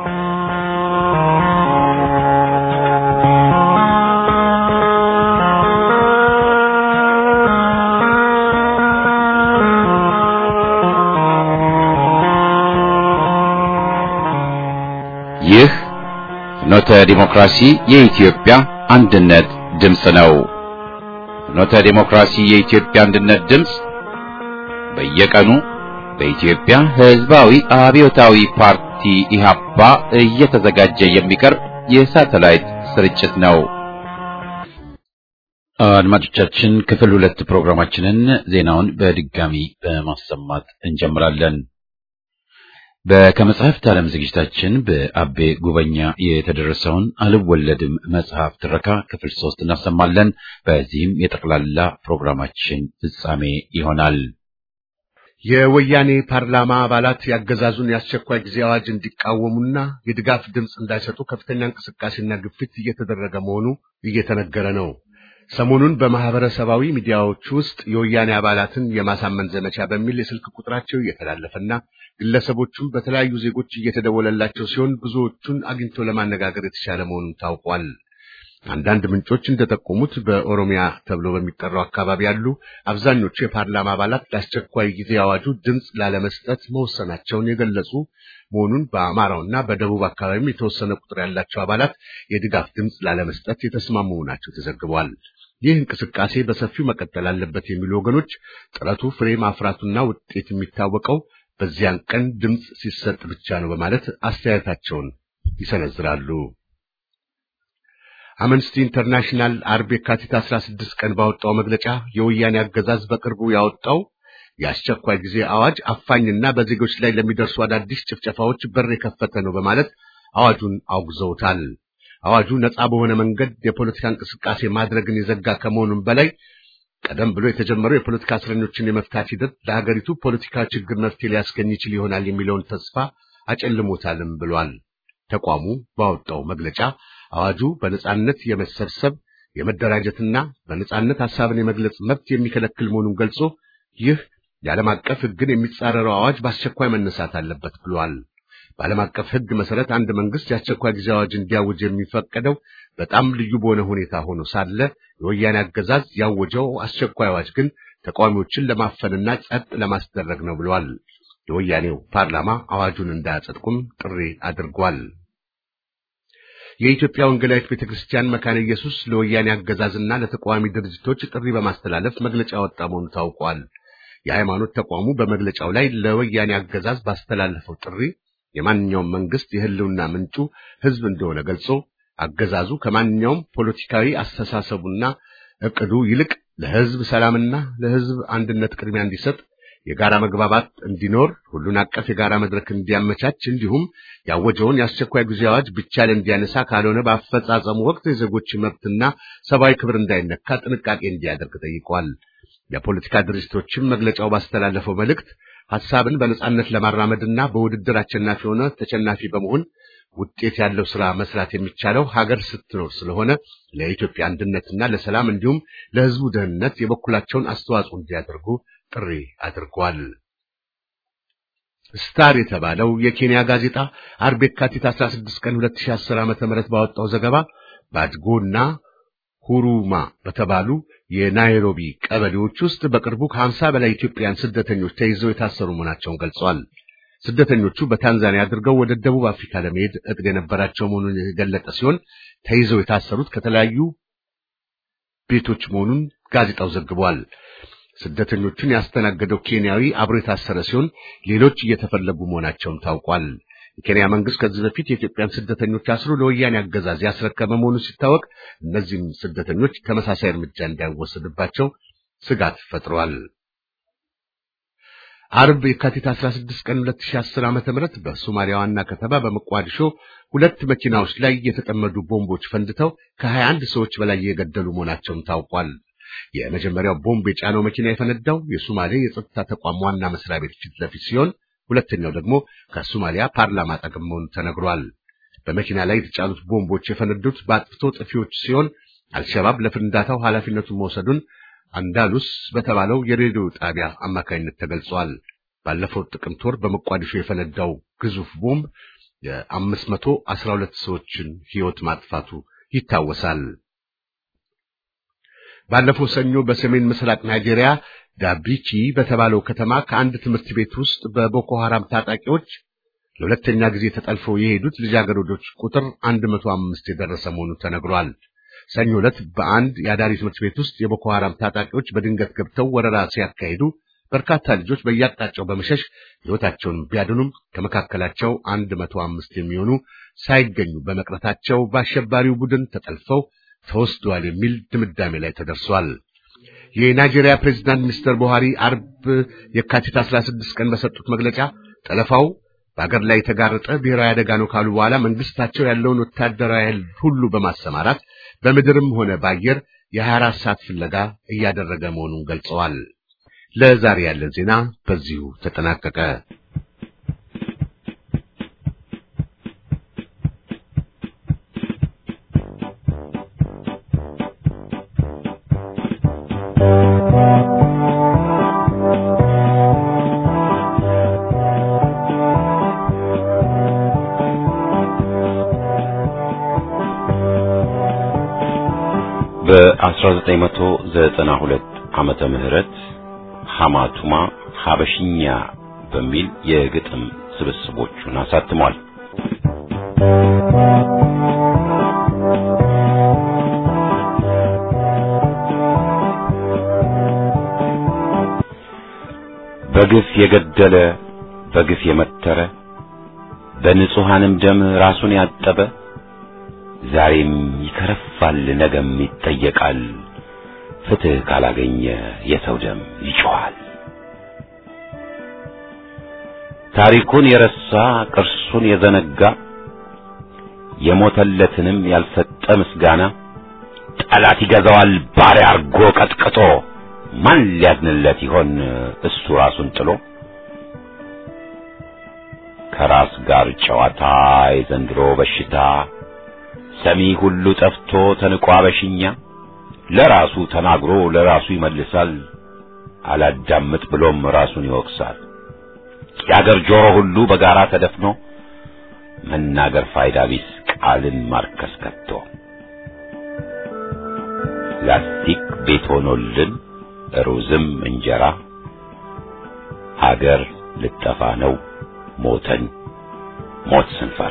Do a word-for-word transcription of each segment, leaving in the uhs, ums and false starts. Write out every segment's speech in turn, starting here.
ይህ ፍኖተ ዲሞክራሲ የኢትዮጵያ አንድነት ድምፅ ነው። ፍኖተ ዲሞክራሲ የኢትዮጵያ አንድነት ድምፅ በየቀኑ በኢትዮጵያ ሕዝባዊ አብዮታዊ ፓርቲ ኢህአፓ እየተዘጋጀ የሚቀርብ የሳተላይት ስርጭት ነው። አድማጮቻችን፣ ክፍል ሁለት ፕሮግራማችንን ዜናውን በድጋሚ በማሰማት እንጀምራለን። በከመጽሐፍት ዓለም ዝግጅታችን በአቤ ጉበኛ የተደረሰውን አልወለድም መጽሐፍ ትረካ ክፍል ሶስት እናሰማለን። በዚህም የጠቅላላ ፕሮግራማችን ፍጻሜ ይሆናል። የወያኔ ፓርላማ አባላት ያገዛዙን የአስቸኳይ ጊዜ አዋጅ እንዲቃወሙና የድጋፍ ድምጽ እንዳይሰጡ ከፍተኛ እንቅስቃሴና ግፊት እየተደረገ መሆኑ እየተነገረ ነው። ሰሞኑን በማህበረሰባዊ ሚዲያዎች ውስጥ የወያኔ አባላትን የማሳመን ዘመቻ በሚል የስልክ ቁጥራቸው እየተላለፈና ግለሰቦቹም በተለያዩ ዜጎች እየተደወለላቸው ሲሆን ብዙዎቹን አግኝቶ ለማነጋገር የተቻለ መሆኑን ታውቋል። አንዳንድ ምንጮች እንደጠቆሙት በኦሮሚያ ተብሎ በሚጠራው አካባቢ ያሉ አብዛኞቹ የፓርላማ አባላት ለአስቸኳይ ጊዜ አዋጁ ድምጽ ላለመስጠት መወሰናቸውን የገለጹ መሆኑን፣ በአማራውና በደቡብ አካባቢም የተወሰነ ቁጥር ያላቸው አባላት የድጋፍ ድምጽ ላለመስጠት የተስማሙ መሆናቸው ተዘግቧል። ይህ እንቅስቃሴ በሰፊው መቀጠል አለበት የሚሉ ወገኖች ጥረቱ ፍሬ ማፍራቱና ውጤት የሚታወቀው በዚያን ቀን ድምጽ ሲሰጥ ብቻ ነው በማለት አስተያየታቸውን ይሰነዝራሉ። አምነስቲ ኢንተርናሽናል አርብ የካቲት አስራ ስድስት ቀን ባወጣው መግለጫ የወያኔ አገዛዝ በቅርቡ ያወጣው የአስቸኳይ ጊዜ አዋጅ አፋኝና በዜጎች ላይ ለሚደርሱ አዳዲስ ጭፍጨፋዎች በር የከፈተ ነው በማለት አዋጁን አውግዘውታል። አዋጁ ነፃ በሆነ መንገድ የፖለቲካ እንቅስቃሴ ማድረግን የዘጋ ከመሆኑም በላይ ቀደም ብሎ የተጀመረው የፖለቲካ እስረኞችን የመፍታት ሂደት ለሀገሪቱ ፖለቲካ ችግር መፍትሄ ሊያስገኝ ይችል ይሆናል የሚለውን ተስፋ አጨልሞታልም ብሏል። ተቋሙ ባወጣው መግለጫ አዋጁ በነጻነት የመሰብሰብ የመደራጀትና በነጻነት ሐሳብን የመግለጽ መብት የሚከለክል መሆኑን ገልጾ ይህ የዓለም አቀፍ ሕግን የሚጻረረው አዋጅ በአስቸኳይ መነሳት አለበት ብሏል። በዓለም አቀፍ ሕግ መሰረት አንድ መንግስት የአስቸኳይ ጊዜ አዋጅ እንዲያውጅ የሚፈቀደው በጣም ልዩ በሆነ ሁኔታ ሆኖ ሳለ የወያኔ አገዛዝ ያወጀው አስቸኳይ አዋጅ ግን ተቃዋሚዎችን ለማፈንና ጸጥ ለማስደረግ ነው ብሏል። የወያኔው ፓርላማ አዋጁን እንዳያጸድቁም ጥሪ አድርጓል። የኢትዮጵያ ወንጌላዊት ቤተክርስቲያን መካነ ኢየሱስ ለወያኔ አገዛዝና ለተቃዋሚ ድርጅቶች ጥሪ በማስተላለፍ መግለጫ ወጣ መሆኑ ታውቋል። የሃይማኖት ተቋሙ በመግለጫው ላይ ለወያኔ አገዛዝ ባስተላለፈው ጥሪ የማንኛውም መንግስት የህልውና ምንጩ ህዝብ እንደሆነ ገልጾ አገዛዙ ከማንኛውም ፖለቲካዊ አስተሳሰቡና እቅዱ ይልቅ ለህዝብ ሰላምና ለህዝብ አንድነት ቅድሚያ እንዲሰጥ፣ የጋራ መግባባት እንዲኖር፣ ሁሉን አቀፍ የጋራ መድረክ እንዲያመቻች እንዲሁም ያወጀውን የአስቸኳይ ጊዜ አዋጅ ብቻል እንዲያነሳ ካልሆነ በአፈጻጸሙ ወቅት የዜጎች መብትና ሰብአዊ ክብር እንዳይነካ ጥንቃቄ እንዲያደርግ ጠይቋል። የፖለቲካ ድርጅቶችም መግለጫው ባስተላለፈው መልእክት ሐሳብን በነጻነት ለማራመድና በውድድር አሸናፊ ሆነ ተሸናፊ በመሆን ውጤት ያለው ሥራ መስራት የሚቻለው ሀገር ስትኖር ስለሆነ ለኢትዮጵያ አንድነትና ለሰላም እንዲሁም ለህዝቡ ደህንነት የበኩላቸውን አስተዋጽኦ እንዲያደርጉ ጥሪ አድርጓል። ስታር የተባለው የኬንያ ጋዜጣ አርብ የካቲት አስራ ስድስት ቀን ሁለት ሺህ አስር ዓመተ ምህረት ባወጣው ዘገባ ባድጎና ሁሩማ በተባሉ የናይሮቢ ቀበሌዎች ውስጥ በቅርቡ ከሀምሳ በላይ ኢትዮጵያውያን ስደተኞች ተይዘው የታሰሩ መሆናቸውን ገልጸዋል። ስደተኞቹ በታንዛኒያ አድርገው ወደ ደቡብ አፍሪካ ለመሄድ እቅድ የነበራቸው መሆኑን የገለጸ ሲሆን ተይዘው የታሰሩት ከተለያዩ ቤቶች መሆኑን ጋዜጣው ዘግቧል። ስደተኞቹን ያስተናገደው ኬንያዊ አብሮ የታሰረ ሲሆን ሌሎች እየተፈለጉ መሆናቸውም ታውቋል። የኬንያ መንግስት ከዚህ በፊት የኢትዮጵያን ስደተኞች አስሮ ለወያኔ አገዛዝ ያስረከበ መሆኑ ሲታወቅ እነዚህም ስደተኞች ተመሳሳይ እርምጃ እንዳይወሰድባቸው ስጋት ፈጥሯል። አርብ የካቲት አስራ ስድስት ቀን ሁለት ሺህ አስር ዓመተ ምህረት በሶማሊያ ዋና ከተማ በመቋዲሾ ሁለት መኪናዎች ላይ የተጠመዱ ቦምቦች ፈንድተው ከሀያ አንድ ሰዎች በላይ የገደሉ መሆናቸውም ታውቋል። የመጀመሪያው ቦምብ የጫነው መኪና የፈነዳው የሶማሌ የጸጥታ ተቋም ዋና መስሪያ ቤት ፊት ለፊት ሲሆን ሁለተኛው ደግሞ ከሶማሊያ ፓርላማ አጠገብ መሆኑ ተነግሯል። በመኪና ላይ የተጫኑት ቦምቦች የፈነዱት በአጥፍቶ ጠፊዎች ሲሆን አልሸባብ ለፍንዳታው ኃላፊነቱን መውሰዱን አንዳሉስ በተባለው የሬዲዮ ጣቢያ አማካኝነት ተገልጿል። ባለፈው ጥቅምት ወር በመቋዲሾ የፈነዳው ግዙፍ ቦምብ የአምስት መቶ አስራ ሁለት ሰዎችን ሕይወት ማጥፋቱ ይታወሳል። ባለፈው ሰኞ በሰሜን ምስራቅ ናይጄሪያ ዳቢቺ በተባለው ከተማ ከአንድ ትምህርት ቤት ውስጥ በቦኮ ሐራም ታጣቂዎች ለሁለተኛ ጊዜ ተጠልፈው የሄዱት ልጃገረዶች ቁጥር አንድ መቶ አምስት የደረሰ መሆኑ ተነግሯል። ሰኞ ዕለት በአንድ የአዳሪ ትምህርት ቤት ውስጥ የቦኮ ሐራም ታጣቂዎች በድንገት ገብተው ወረራ ሲያካሂዱ በርካታ ልጆች በየአቅጣጫው በመሸሽ ሕይወታቸውን ቢያድኑም ከመካከላቸው አንድ መቶ አምስት የሚሆኑ ሳይገኙ በመቅረታቸው በአሸባሪው ቡድን ተጠልፈው ተወስደዋል የሚል ድምዳሜ ላይ ተደርሷል። የናይጄሪያ ፕሬዝዳንት ሚስተር ቡሃሪ አርብ የካቲት አስራ ስድስት ቀን በሰጡት መግለጫ ጠለፋው በአገር ላይ የተጋረጠ ብሔራዊ አደጋ ነው ካሉ በኋላ መንግስታቸው ያለውን ወታደራዊ ኃይል ሁሉ በማሰማራት በምድርም ሆነ በአየር የሀያ አራት ሰዓት ፍለጋ እያደረገ መሆኑን ገልጸዋል። ለዛሬ ያለን ዜና በዚሁ ተጠናቀቀ። በአስራ ዘጠኝ መቶ ዘጠና ሁለት ዓመተ ምህረት ሐማቱማ ሐበሽኛ በሚል የግጥም ስብስቦቹን አሳትሟል። በግፍ የገደለ በግፍ የመተረ በንጹሃንም ደም ራሱን ያጠበ ዛሬም ይከረፋል ነገም ይጠየቃል ፍትህ ካላገኘ የሰው ደም ይጮሃል። ታሪኩን የረሳ ቅርሱን የዘነጋ የሞተለትንም ያልሰጠ ምስጋና ጠላት ይገዛዋል ባሪያ አርጎ ቀጥቅጦ ማን ሊያድንለት ይሆን እሱ ራሱን ጥሎ። ከራስ ጋር ጨዋታ የዘንድሮ በሽታ ሰሚ ሁሉ ጠፍቶ ተንቋ በሽኛ ለራሱ ተናግሮ ለራሱ ይመልሳል አላዳምጥ ብሎም ራሱን ይወቅሳል። ያገር ጆሮ ሁሉ በጋራ ተደፍኖ መናገር ፋይዳ ቢስ ቃልን ማርከስ ከቶ ላስቲክ ቤት ሆኖልን ሩዝም እንጀራ ሀገር ልጠፋ ነው ሞተን ሞት ስንፈራ።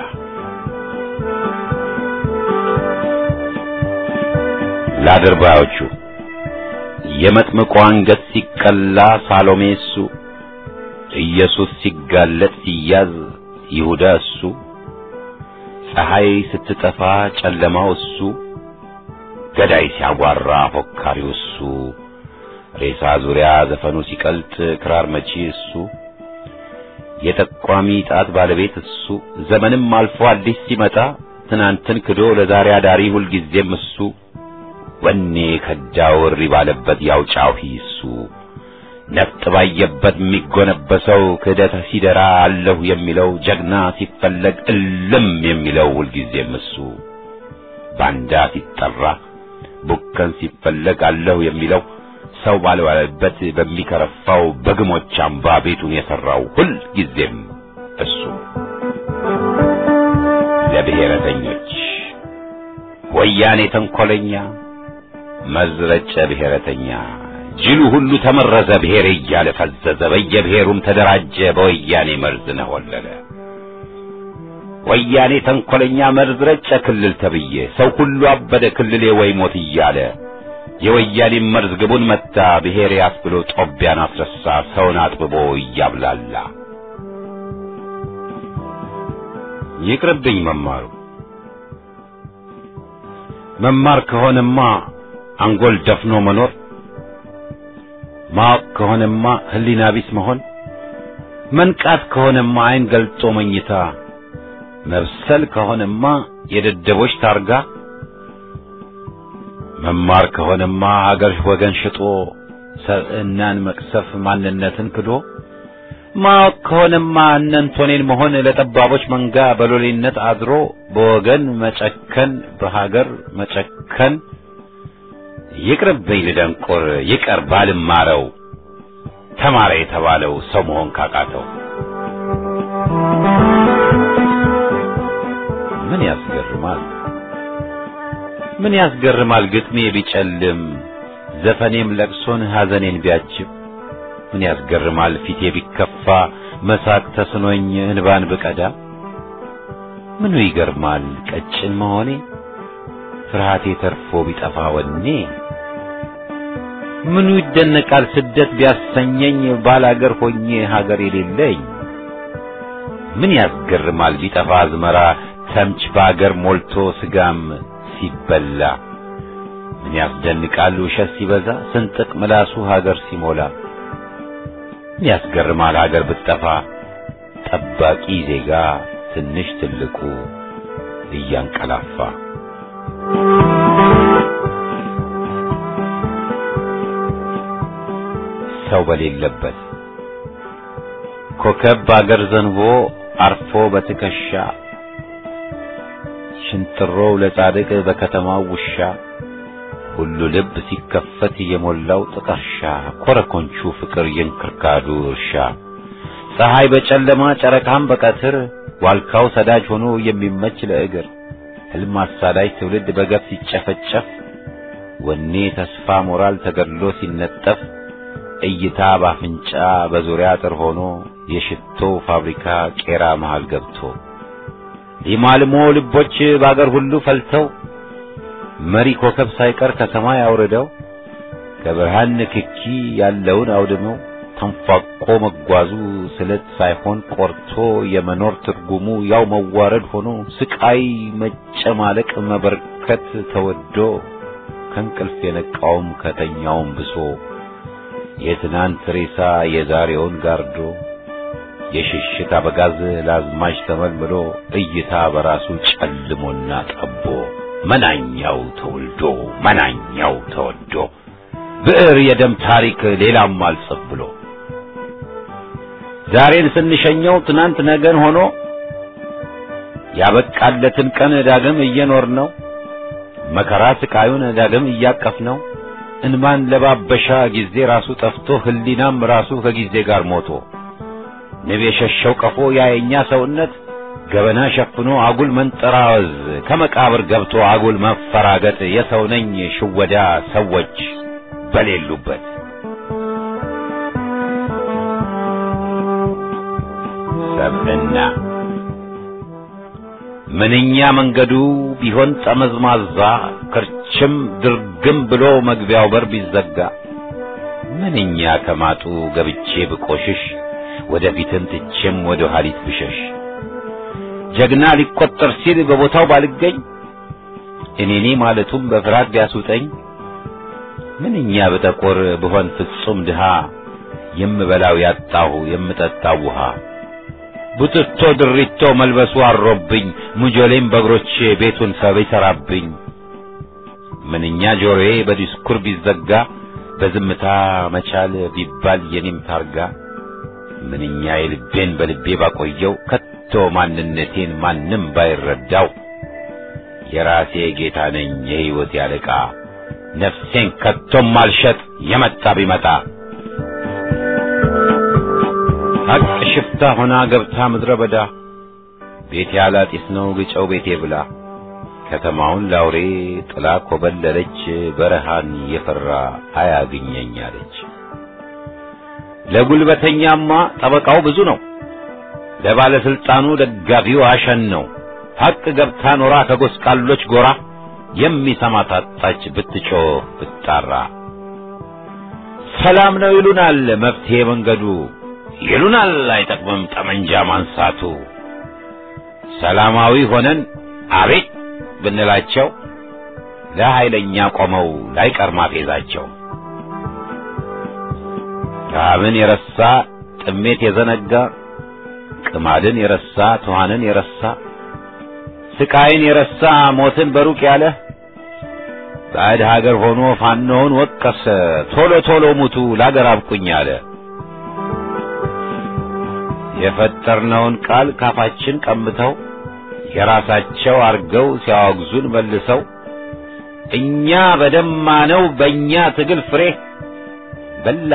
ለአድርባዮቹ የመጥምቁ አንገት ሲቀላ ሳሎሜ እሱ ኢየሱስ ሲጋለጥ ሲያዝ ይሁዳ እሱ ፀሐይ ስትጠፋ ጨለማው እሱ ገዳይ ሲያጓራ ፎካሪው እሱ ሬሳ ዙሪያ ዘፈኑ ሲቀልጥ ክራር መቺ እሱ የጠቋሚ ጣት ባለቤት እሱ ዘመንም አልፎ አዲስ ሲመጣ ትናንትን ክዶ ለዛሬ አዳሪ ሁልጊዜም እሱ ወኔ ከዳው ሪባለበት ያውጫው ሂሱ ነፍጥ ባየበት የሚጎነበሰው ክህደት ሲደራ አለሁ የሚለው ጀግና ሲፈለግ እልም የሚለው ሁልጊዜም እሱ ባንዳ ሲጠራ ቡከን ሲፈለግ አለሁ የሚለው ሰው ባልባለበት በሚከረፋው በግሞች አምባ ቤቱን የሰራው ሁልጊዜም እሱ። ለብሔረተኞች ወያኔ ተንኮለኛ መዝረጨ ብሔረተኛ ጅሉ ሁሉ ተመረዘ ብሔር እያለ ፈዘዘ በየብሔሩም ተደራጀ በወያኔ መርዝ ነወለለ። ወያኔ ተንኮለኛ መርዝረጨ ክልል ተብዬ ሰው ሁሉ አበደ ክልሌ ወይ ሞት እያለ የወያኔ መርዝ ግቡን መታ ብሔር ያስብሎ ጦቢያን አስረሳ ሰውን አጥብቦ እያብላላ። ይቅርብኝ መማሩ መማር ከሆነማ አንጎል ደፍኖ መኖር ማወቅ ከሆነማ ህሊና ቢስ መሆን መንቃት ከሆነማ አይን ገልጦ መኝታ መብሰል ከሆነማ የደደቦች ታርጋ መማር ከሆነማ ሀገር ወገን ሽጦ ሰብዕናን መቅሰፍ ማንነትን ክዶ ማወቅ ከሆነማ እነንቶኔን መሆን ለጠባቦች መንጋ በሎሌነት አድሮ በወገን መጨከን በሀገር መጨከን። ይቅርብኝ ልደንቆር ይቀር ባልማረው ተማረ የተባለው ሰው መሆን ካቃተው። ያስገርማል ምን ያስገርማል ግጥሜ ቢጨልም ዘፈኔም ለቅሶን ሐዘኔን ቢያጅብ ምን ያስገርማል ፊቴ ቢከፋ መሳቅ ተስኖኝ እንባን ብቀዳ ምኑ ይገርማል ቀጭን መሆኔ ፍርሃቴ ተርፎ ቢጠፋ ወኔ ምኑ ይደነቃል ስደት ቢያሰኘኝ ባላገር ሆኜ ሀገር የሌለኝ ምን ያስገርማል ቢጠፋ አዝመራ ተምች ባገር ሞልቶ ስጋም ሲበላ ምን ያስደንቃል ውሸት ሲበዛ ስንጥቅ ምላሱ ሀገር ሲሞላ ምን ያስገርማል ሀገር ብትጠፋ ጠባቂ ዜጋ ትንሽ ትልቁ እያንቀላፋ ሰው በሌለበት ኮከብ ባገር ዘንቦ አርፎ በትከሻ ሽንጥሮው ለጻድቅ በከተማው ውሻ ሁሉ ልብ ሲከፈት የሞላው ጥቀርሻ ኮረኮንቹ ፍቅር የንክርካዱ እርሻ ፀሐይ በጨለማ ጨረቃም በቀትር ዋልካው ሰዳጅ ሆኖ የሚመች ለእግር ህልም አሳዳጅ ትውልድ በገፍ ሲጨፈጨፍ ወኔ ተስፋ ሞራል ተገድሎ ሲነጠፍ እይታ ባፍንጫ በዙሪያ አጥር ሆኖ የሽቶ ፋብሪካ ቄራ መሃል ገብቶ ሊማልሞ ልቦች ባገር ሁሉ ፈልተው መሪ ኮከብ ሳይቀር ከሰማይ አውርደው ከብርሃን ንክኪ ያለውን አውድመው ተንፋቆ መጓዙ ስለት ሳይሆን ቆርቶ የመኖር ትርጉሙ ያው መዋረድ ሆኖ ስቃይ መጨማለቅ መበርከት ተወዶ ከንቅልፍ የነቃውም ከተኛውም ብሶ የትናንት ሬሳ የዛሬውን ጋርዶ የሽሽት አበጋዝ ላዝማች ተመልምሎ እይታ በራሱ ጨልሞና ጠቦ መናኛው ተወልዶ መናኛው ተወዶ ብዕር የደም ታሪክ ሌላም አልጽፍ ብሎ ዛሬን ስንሸኘው ትናንት ነገን ሆኖ ያበቃለትን ቀን ዳግም እየኖርነው መከራ ስቃዩን ዳግም እያቀፍነው እንማን ለባበሻ ጊዜ ራሱ ጠፍቶ ህሊናም ራሱ ከጊዜ ጋር ሞቶ ንብ የሸሸው ቀፎ ያየኛ ሰውነት ገበና ሸፍኖ አጉል መንጠራወዝ ከመቃብር ገብቶ አጉል መፈራገጥ የሰው ነኝ ሽወዳ ሰዎች በሌሉበት ሰብና ምንኛ መንገዱ ቢሆን ጠመዝማዛ ክርችም ድርግም ብሎ መግቢያው በር ቢዘጋ ምንኛ ከማጡ ገብቼ ብቆሽሽ ወደፊትን ትቼም ወደ ኋሊት ብሸሽ ጀግና ሊቆጠር ሲል በቦታው ባልገኝ እኔኔ ማለቱም በፍርሃት ቢያስውጠኝ ምንኛ በጠቆር ብሆን ፍጹም ድሃ የምበላው ያጣሁ የምጠጣው ውሃ ቡትቶ ድሪቶ መልበሱ አሮብኝ ሙጆሌም በእግሮቼ ቤቱን ሰብ ይሰራብኝ ምንኛ ጆሮዬ በዲስኩር ቢዘጋ በዝምታ መቻል ቢባል የኔም ታርጋ ምንኛ የልቤን በልቤ ባቆየው ከቶ ማንነቴን ማንም ባይረዳው የራሴ ጌታ ነኝ የሕይወት ያለቃ ነፍሴን ከቶም ማልሸጥ የመጣ ቢመጣ ሀቅ ሽፍታ ሆና ገብታ ምድረ በዳ ቤቴ ያላጢስ ነው ግጨው ቤቴ ብላ ከተማውን ላውሬ ጥላ ኮበለለች በረሃን የፈራ አያግኘኛለች ለጉልበተኛማ ጠበቃው ብዙ ነው ለባለስልጣኑ ደጋፊው አሸን ነው ሀቅ ገብታ ኖራ ከጎስቋሎች ጎራ የሚሰማ ታጣች ብትጮህ ብትጣራ ሰላም ነው ይሉናል መፍትሄ መንገዱ ይሉናል አይጠቅምም ጠመንጃ ማንሳቱ ሰላማዊ ሆነን አቤት ብንላቸው ለኃይለኛ ቆመው ላይቀር ማፌዛቸው ረሃብን የረሳ ጥሜት የዘነጋ ቅማድን የረሳ ትኋንን የረሳ ስቃይን የረሳ ሞትን በሩቅ ያለ ባዕድ ሀገር ሆኖ ፋኖውን ወቀሰ ቶሎ ቶሎ ሙቱ ላገር አብቁኝ አለ የፈጠርነውን ቃል ካፋችን ቀምተው የራሳቸው አርገው ሲያወግዙን መልሰው እኛ በደማነው በእኛ ትግል ፍሬ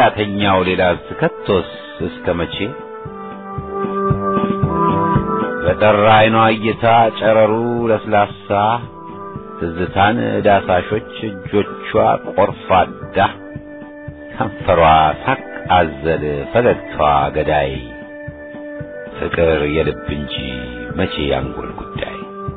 በላተኛው ሌላ ስከቶስ እስከመቼ በጠራ አይኗ እይታ ጨረሩ ለስላሳ ትዝታን ዳሳሾች እጆቿ ቆርፋዳ ከንፈሯ ሳቅ አዘል ፈገግታዋ ገዳይ ፍቅር የልብ እንጂ መቼ ያንጎል ጉዳይ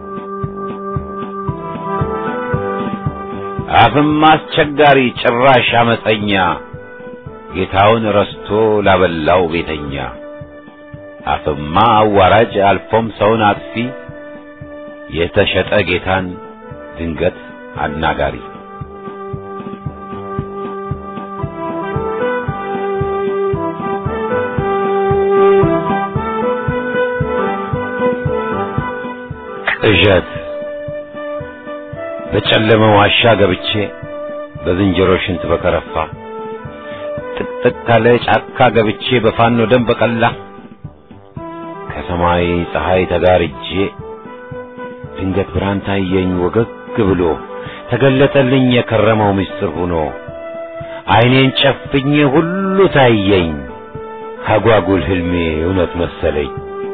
አፍም አስቸጋሪ ጭራሽ አመፀኛ ጌታውን ረስቶ ላበላው ቤተኛ አፍማ አዋራጅ አልፎም ሰውን አጥፊ የተሸጠ ጌታን ድንገት አናጋሪ ቅዠት በጨለመ ዋሻ ገብቼ በዝንጀሮ ሽንት በከረፋ ጥቅጥቅ ካለ ጫካ ገብቼ በፋኖ ደም በቀላ ከሰማይ ፀሐይ ተጋርጄ ድንገት ብርሃን ታየኝ ወገግ ብሎ ተገለጠልኝ የከረመው ምስጢር ሆኖ አይኔን ጨፍኜ ሁሉ ታየኝ አጓጉል ህልሜ እውነት መሰለኝ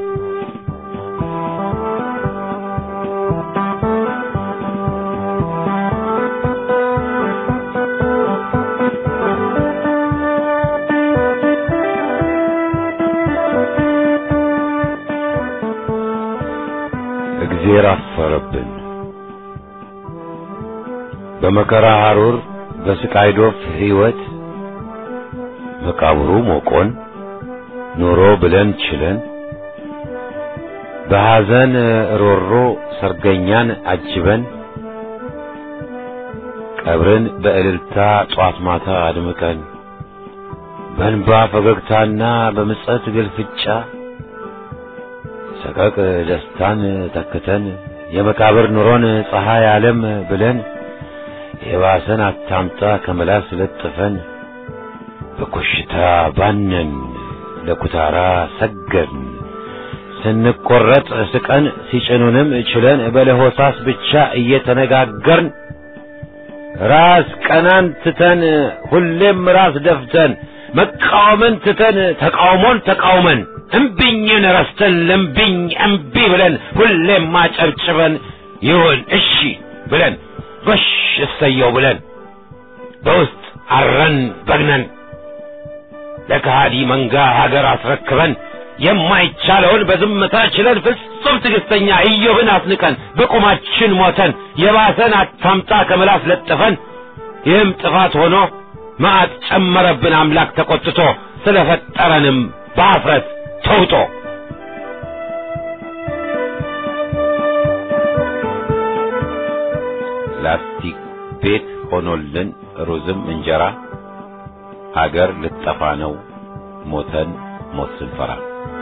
እግዚአብሔር አፈረብን በመከራ ሐሩር በስቃይ ዶፍ ሕይወት መቃብሩ ሞቆን ኑሮ ብለን ችለን በሐዘን ሮሮ ሰርገኛን አጅበን ቀብርን በእልልታ ጧት ማታ አድምቀን በእንባ ፈገግታና በምጸት ግልፍጫ ሰቀቅ ደስታን ተክተን የመቃብር ኑሮን ፀሐይ ዓለም ብለን የባሰን አታምጣ ከመላስ ለጥፈን በኮሽታ ባነን ለኩታራ ሰገን ስንቆረጥ ስቀን ሲጭኑንም ችለን በለሆሳስ ብቻ እየተነጋገርን ራስ ቀናን ትተን ሁሌም ራስ ደፍተን መቃወምን ትተን ተቃውሞን ተቃውመን እምቢኝን ረስተን ለምቢኝ እምቢ ብለን ሁሌም ማጨብጭበን ይሁን እሺ ብለን ጎሽ እሰየው ብለን በውስጥ አረን በግነን ለከሃዲ መንጋ ሀገር አስረክበን የማይቻለውን በዝምታ ችለን ፍጹም ትዕግስተኛ ኢዮብን አስንቀን በቁማችን ሞተን የባሰን አታምጣ ከመላስ ለጥፈን ይህም ጥፋት ሆኖ መዓት ጨመረብን አምላክ ተቆጥቶ ስለፈጠረንም በአፍረት ተውጦ ላስቲክ ቤት ሆኖልን ሩዝም እንጀራ ሀገር ልጠፋ ነው ሞተን ሞት ስንፈራ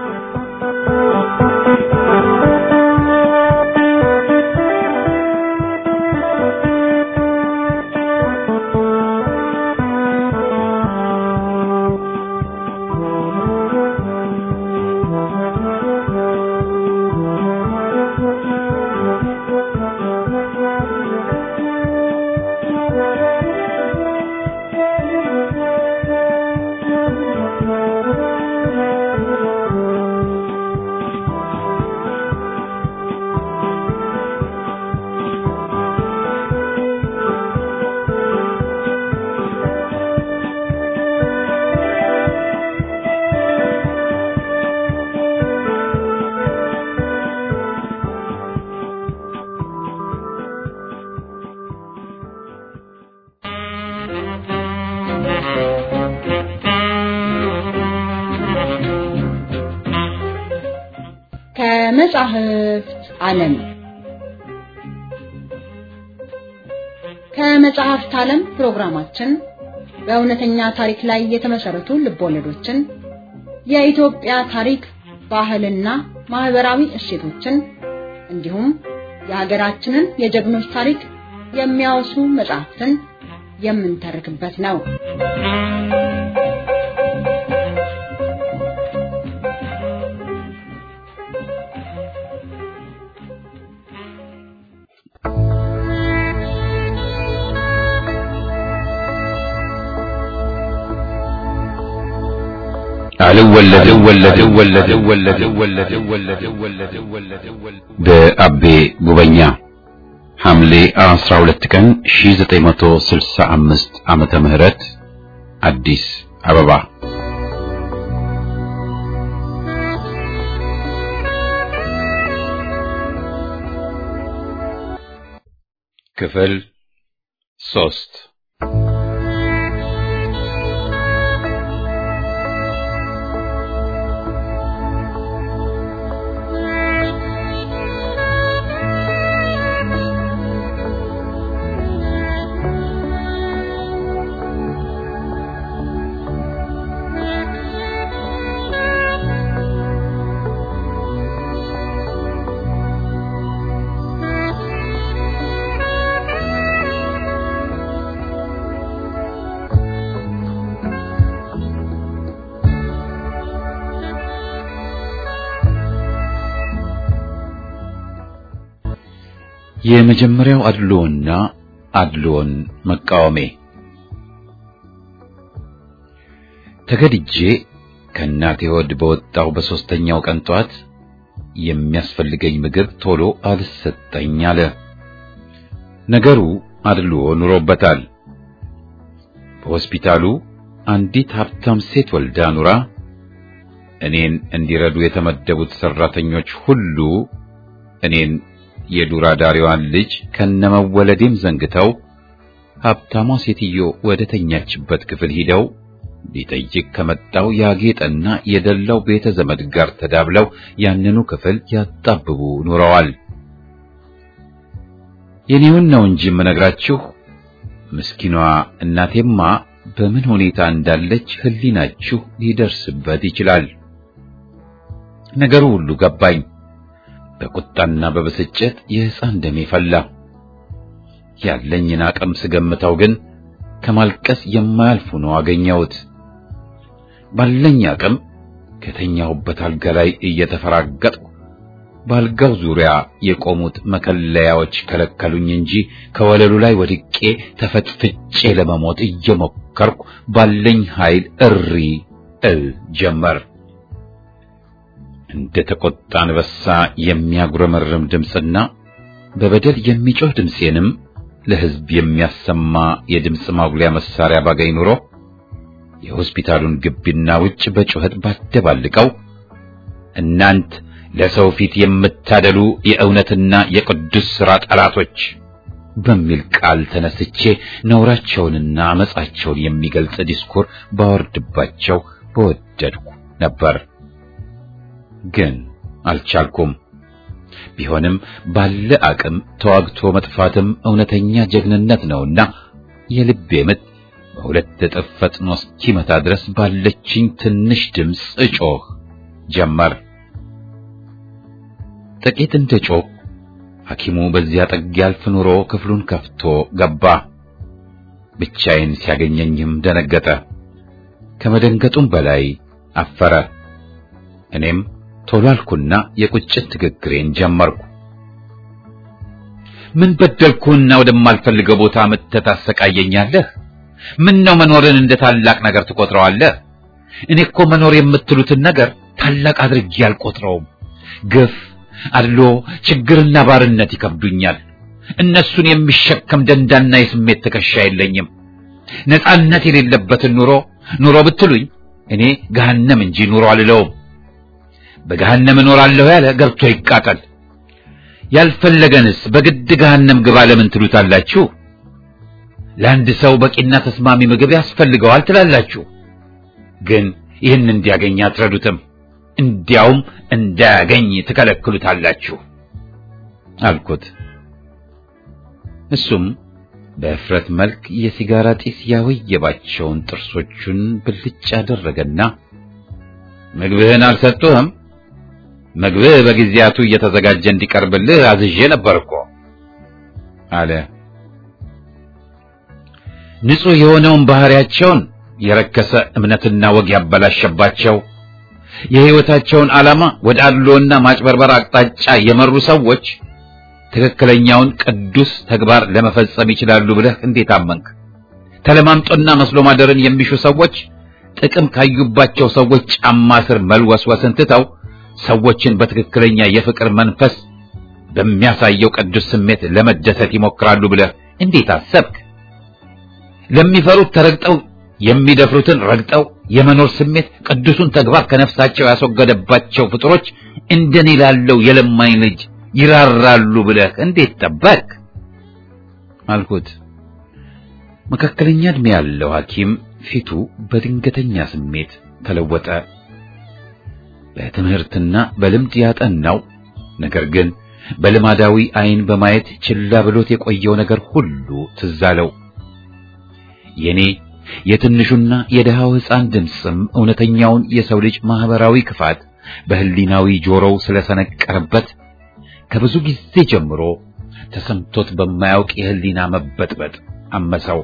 ከመጽሐፍት ዓለም ከመጽሐፍት ዓለም ፕሮግራማችን በእውነተኛ ታሪክ ላይ የተመሰረቱ ልቦለዶችን የኢትዮጵያ ታሪክ ባህልና ማህበራዊ እሴቶችን እንዲሁም የሀገራችንን የጀግኖች ታሪክ የሚያወሱ መጽሐፍትን የምንተርክበት ነው። አልወለድም ወለድም ወለድም ወለድም ወለድም በአቤ ጉበኛ ሐምሌ አስራ ሁለት ቀን ሺህ ዘጠኝ መቶ ስልሳ አምስት ዓመተ ምህረት አዲስ አበባ። ክፍል ሶስት የመጀመሪያው አድሎና አድሎን መቃወሜ። ተገድጄ ከእናቴ ሆድ በወጣው በሶስተኛው ቀን ጧት የሚያስፈልገኝ ምግብ ቶሎ አልሰጠኝ አለ። ነገሩ አድሎ ኑሮበታል። በሆስፒታሉ አንዲት ሀብታም ሴት ወልዳ ኑራ እኔን እንዲረዱ የተመደቡት ሰራተኞች ሁሉ እኔን የዱር አዳሪዋን ልጅ ከነመወለዴም ዘንግተው ሀብታሟ ሴትዮ ወደ ተኛችበት ክፍል ሄደው ሊጠይቅ ከመጣው ያጌጠና የደላው ቤተ ዘመድ ጋር ተዳብለው ያንኑ ክፍል ያጣብቡ ኑረዋል። የኔውን ነው እንጂ የምነግራችሁ ምስኪኗ እናቴማ በምን ሁኔታ እንዳለች ህሊናችሁ ሊደርስበት ይችላል። ነገሩ ሁሉ ገባኝ። በቁጣና በብስጭት የሕፃን ደሜ ፈላ። ያለኝን አቅም ስገምተው ግን ከማልቀስ የማያልፍ ነው አገኘሁት። ባለኝ አቅም ከተኛሁበት አልጋ ላይ እየተፈራገጥኩ ባልጋው ዙሪያ የቆሙት መከለያዎች ከለከሉኝ እንጂ ከወለሉ ላይ ወድቄ ተፈትፍጬ ለመሞት እየሞከርኩ ባለኝ ኃይል እሪ እል ጀመር። እንደ ተቆጣ አንበሳ የሚያጉረመርም ድምጽና በበደል የሚጮህ ድምጼንም ለሕዝብ የሚያሰማ የድምጽ ማጉሊያ መሳሪያ ባገኝ ኑሮ የሆስፒታሉን ግቢና ውጭ በጩኸት ባደባልቀው እናንት ለሰው ፊት የምታደሉ የእውነትና የቅዱስ ሥራ ጠላቶች በሚል ቃል ተነስቼ ነውራቸውንና አመጻቸውን የሚገልጽ ዲስኩር ባወርድባቸው በወደድኩ ነበር። ግን አልቻልኩም። ቢሆንም ባለ አቅም ተዋግቶ መጥፋትም እውነተኛ ጀግንነት ነውና የልቤ ምት በሁለት እጥፍ ፈጥኖ እስኪመታ ድረስ ባለችኝ ትንሽ ድምፅ እጮህ ጀመር። ጥቂት እንደጮህ ሐኪሙ በዚያ ጠግ ያልፍ ኑሮ ክፍሉን ከፍቶ ገባ። ብቻዬን ሲያገኘኝም ደነገጠ። ከመደንገጡም በላይ አፈረ። እኔም ቶሎ አልኩና የቁጭት ትግግሬን ጀመርኩ። ምን በደልኩና ወደማልፈልገው ቦታ መተህ ታሰቃየኛለህ? ምን ነው መኖርን እንደ ታላቅ ነገር ትቆጥረዋለህ? እኔ እኮ መኖር የምትሉትን ነገር ታላቅ አድርጌ አልቆጥረውም። ግፍ፣ አድሎ፣ ችግርና ባርነት ይከብዱኛል። እነሱን የሚሸከም ደንዳና የስሜት ትከሻ የለኝም። ነፃነት የሌለበትን ኑሮ ኑሮ ብትሉኝ እኔ ገሃነም እንጂ ኑሮ አልለውም። በገሃነም እኖራለሁ ያለ ገብቶ ይቃጠል። ያልፈለገንስ በግድ ገሃነም ግባ ለምን ትሉታላችሁ? ለአንድ ሰው በቂና ተስማሚ ምግብ ያስፈልገዋል ትላላችሁ። ግን ይህን እንዲያገኝ አትረዱትም። እንዲያውም እንዳያገኝ ትከለክሉታላችሁ አልኩት። እሱም በእፍረት መልክ የሲጋራ ጢስ ያወየባቸውን ጥርሶቹን ብልጭ አደረገና ምግብህን አልሰጡህም? ምግብህ በጊዜያቱ እየተዘጋጀ እንዲቀርብልህ አዝዤ ነበርኮ አለ። ንጹህ የሆነውን ባህሪያቸውን የረከሰ እምነትና ወግ ያበላሸባቸው የህይወታቸውን ዓላማ ወደ አድሎና ማጭበርበር አቅጣጫ የመሩ ሰዎች ትክክለኛውን ቅዱስ ተግባር ለመፈጸም ይችላሉ ብለህ እንዴት አመንክ? ተለማምጦና መስሎ ማደርን የሚሹ ሰዎች ጥቅም ካዩባቸው ሰዎች ጫማ ስር መልወስወስን ትተው ሰዎችን በትክክለኛ የፍቅር መንፈስ በሚያሳየው ቅዱስ ስሜት ለመደሰት ይሞክራሉ ብለህ እንዴት አሰብክ? ለሚፈሩት ተረግጠው የሚደፍሩትን ረግጠው የመኖር ስሜት ቅዱሱን ተግባር ከነፍሳቸው ያስወገደባቸው ፍጥሮች እንደኔ ላለው የለማኝ ልጅ ይራራሉ ብለህ እንዴት ጠበቅ አልኩት። መካከለኛ ዕድሜ ያለው ሐኪም ፊቱ በድንገተኛ ስሜት ተለወጠ። በትምህርትና በልምድ ያጠናው ነገር ግን በልማዳዊ አይን በማየት ችላ ብሎት የቆየው ነገር ሁሉ ትዝ አለው። የኔ የትንሹና የደሃው ሕፃን ድምፅም እውነተኛውን የሰው ልጅ ማህበራዊ ክፋት በህሊናዊ ጆሮው ስለሰነቀረበት ከብዙ ጊዜ ጀምሮ ተሰምቶት በማያውቅ የህሊና መበጥበጥ አመሰው።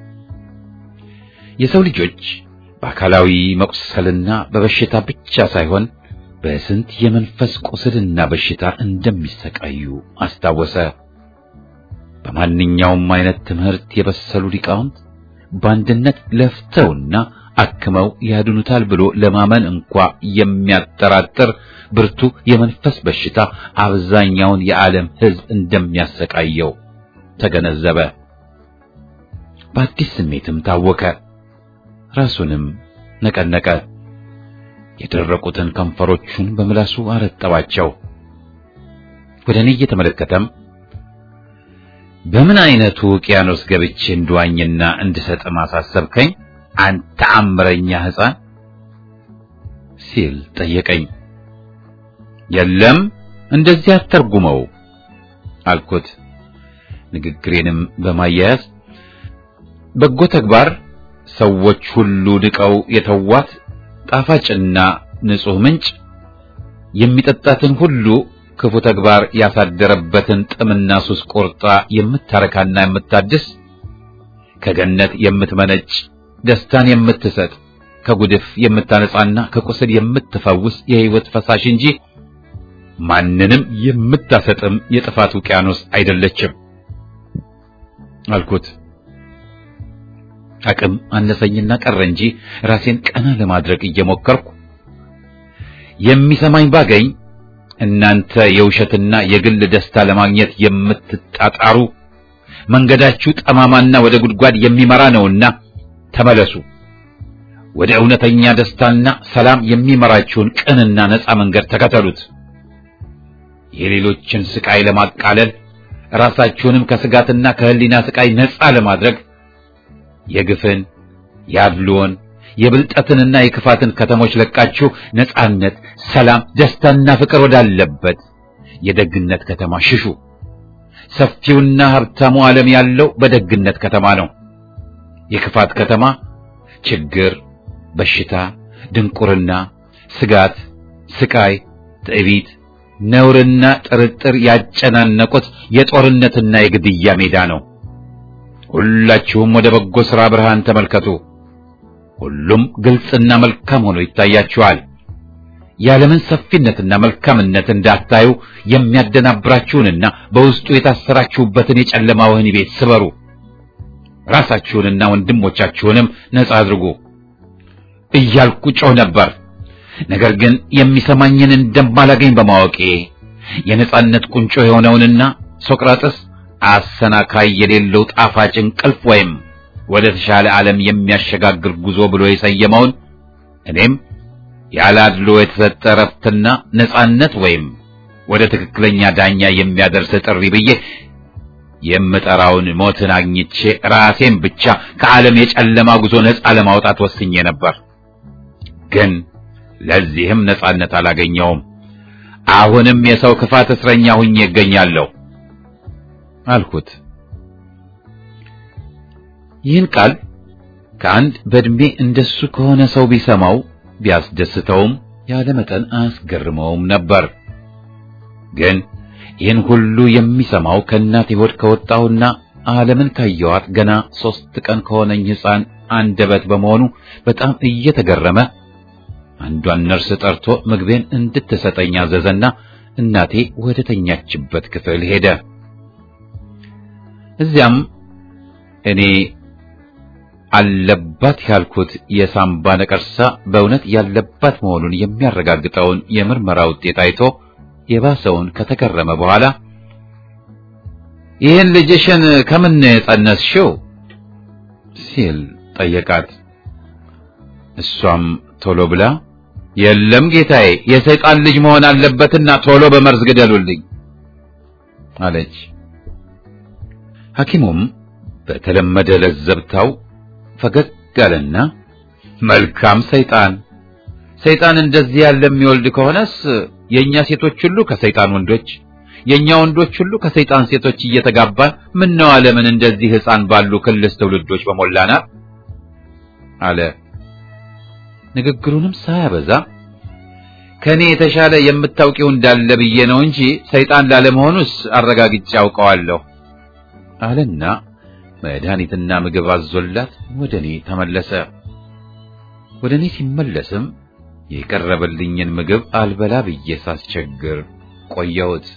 የሰው ልጆች በአካላዊ መቁሰልና በበሽታ ብቻ ሳይሆን በስንት የመንፈስ ቁስልና በሽታ እንደሚሰቃዩ አስታወሰ። በማንኛውም አይነት ትምህርት የበሰሉ ሊቃውንት በአንድነት ለፍተውና አክመው ያድኑታል ብሎ ለማመን እንኳ የሚያጠራጥር ብርቱ የመንፈስ በሽታ አብዛኛውን የዓለም ሕዝብ እንደሚያሰቃየው ተገነዘበ። በአዲስ ስሜትም ታወከ። ራሱንም ነቀነቀ። የደረቁትን ከንፈሮቹን በምላሱ አረጠባቸው። ወደ እኔ እየተመለከተም በምን አይነቱ ውቅያኖስ ገብቼ እንድዋኝና እንድሰጥ ማሳሰብከኝ አንተ አምረኛ ሕፃን ሲል ጠየቀኝ። የለም እንደዚህ አትተርጉመው አልኩት። ንግግሬንም በማያያዝ በጎ ተግባር ሰዎች ሁሉ ድቀው የተዋት ጣፋጭና ንጹህ ምንጭ የሚጠጣትን ሁሉ ክፉ ተግባር ያሳደረበትን ጥምና ሱስ ቆርጣ የምታረካና የምታድስ ከገነት የምትመነጭ ደስታን የምትሰጥ ከጉድፍ የምታነጻና ከቁስል የምትፈውስ የሕይወት ፈሳሽ እንጂ ማንንም የምታሰጥም የጥፋት ውቅያኖስ አይደለችም አልኩት። አቅም አነሰኝና ቀረ እንጂ ራሴን ቀና ለማድረግ እየሞከርኩ የሚሰማኝ ባገኝ እናንተ የውሸትና የግል ደስታ ለማግኘት የምትጣጣሩ መንገዳችሁ ጠማማና ወደ ጉድጓድ የሚመራ ነውና ተመለሱ። ወደ እውነተኛ ደስታና ሰላም የሚመራችሁን ቅንና ነፃ መንገድ ተከተሉት። የሌሎችን ስቃይ ለማቃለል ራሳችሁንም ከስጋትና ከህሊና ስቃይ ነፃ ለማድረግ የግፍን፣ የአድልዎን፣ የብልጠትንና የክፋትን ከተሞች ለቃችሁ ነፃነት፣ ሰላም፣ ደስታና ፍቅር ወዳለበት የደግነት ከተማ ሽሹ። ሰፊውና ሀብታሙ ዓለም ያለው በደግነት ከተማ ነው። የክፋት ከተማ ችግር፣ በሽታ፣ ድንቁርና፣ ስጋት፣ ስቃይ፣ ትዕቢት፣ ነውርና ጥርጥር ያጨናነቁት የጦርነትና የግድያ ሜዳ ነው። ሁላችሁም ወደ በጎ ሥራ ብርሃን ተመልከቱ። ሁሉም ግልጽና መልካም ሆኖ ይታያችኋል። የዓለምን ሰፊነትና መልካምነት እንዳታዩ የሚያደናብራችሁንና በውስጡ የታሰራችሁበትን የጨለማ ወህኒ ቤት ስበሩ። ራሳችሁንና ወንድሞቻችሁንም ነጻ አድርጉ እያልኩ ጮህ ነበር። ነገር ግን የሚሰማኝን እንደማላገኝ በማወቄ የነጻነት ቁንጮ የሆነውንና ሶቅራጥስ አሰናካይ የሌለው ጣፋጭ እንቅልፍ ወይም ወደ ተሻለ ዓለም የሚያሸጋግር ጉዞ ብሎ የሰየመውን እኔም ያለ አድሎ የተሰጠ ረፍትና ነጻነት ወይም ወደ ትክክለኛ ዳኛ የሚያደርስ ጥሪ ብዬ የምጠራውን ሞትን አግኝቼ ራሴን ብቻ ከዓለም የጨለማ ጉዞ ነጻ ለማውጣት ወስኜ ነበር። ግን ለዚህም ነጻነት አላገኘውም። አሁንም የሰው ክፋት እስረኛ ሆኜ እገኛለሁ አልኩት። ይህን ቃል ከአንድ በእድሜ እንደሱ ከሆነ ሰው ቢሰማው ቢያስደስተውም ያለ መጠን አያስገርመውም ነበር። ግን ይህን ሁሉ የሚሰማው ከእናቴ ሆድ ከወጣሁና ዓለምን ካየኋት ገና ሦስት ቀን ከሆነኝ ሕፃን አንደበት በመሆኑ በጣም እየተገረመ አንዷን ነርስ ጠርቶ ምግቤን እንድትሰጠኝ አዘዘና እናቴ ወደ ተኛችበት ክፍል ሄደ። እዚያም እኔ አለባት ያልኩት የሳምባ ነቀርሳ በእውነት ያለባት መሆኑን የሚያረጋግጠውን የምርመራ ውጤት አይቶ የባሰውን ከተገረመ በኋላ ይህን ልጅሽን ከምን የጸነስሽው ሲል ጠየቃት። እሷም ቶሎ ብላ የለም ጌታዬ፣ የሰይጣን ልጅ መሆን አለበትና ቶሎ በመርዝ ግደሉልኝ አለች። ሐኪሙም በተለመደ ለዘብታው ፈገግ አለና መልካም ሰይጣን ሰይጣን እንደዚህ ያለ የሚወልድ ከሆነስ የኛ ሴቶች ሁሉ ከሰይጣን ወንዶች የኛ ወንዶች ሁሉ ከሰይጣን ሴቶች እየተጋባን ምን ነው ዓለምን እንደዚህ ሕፃን ባሉ ክልስ ትውልዶች በሞላና አለ። ንግግሩንም ሳያበዛ ከኔ የተሻለ የምታውቂው እንዳለ ብዬ ነው እንጂ ሰይጣን ላለመሆኑስ አረጋግጬ አውቀዋለሁ አለና መድኃኒትና ምግብ አዞላት ወደኔ ተመለሰ። ወደኔ ሲመለስም የቀረበልኝን ምግብ አልበላ ብዬ ሳስቸግር ቆየሁት።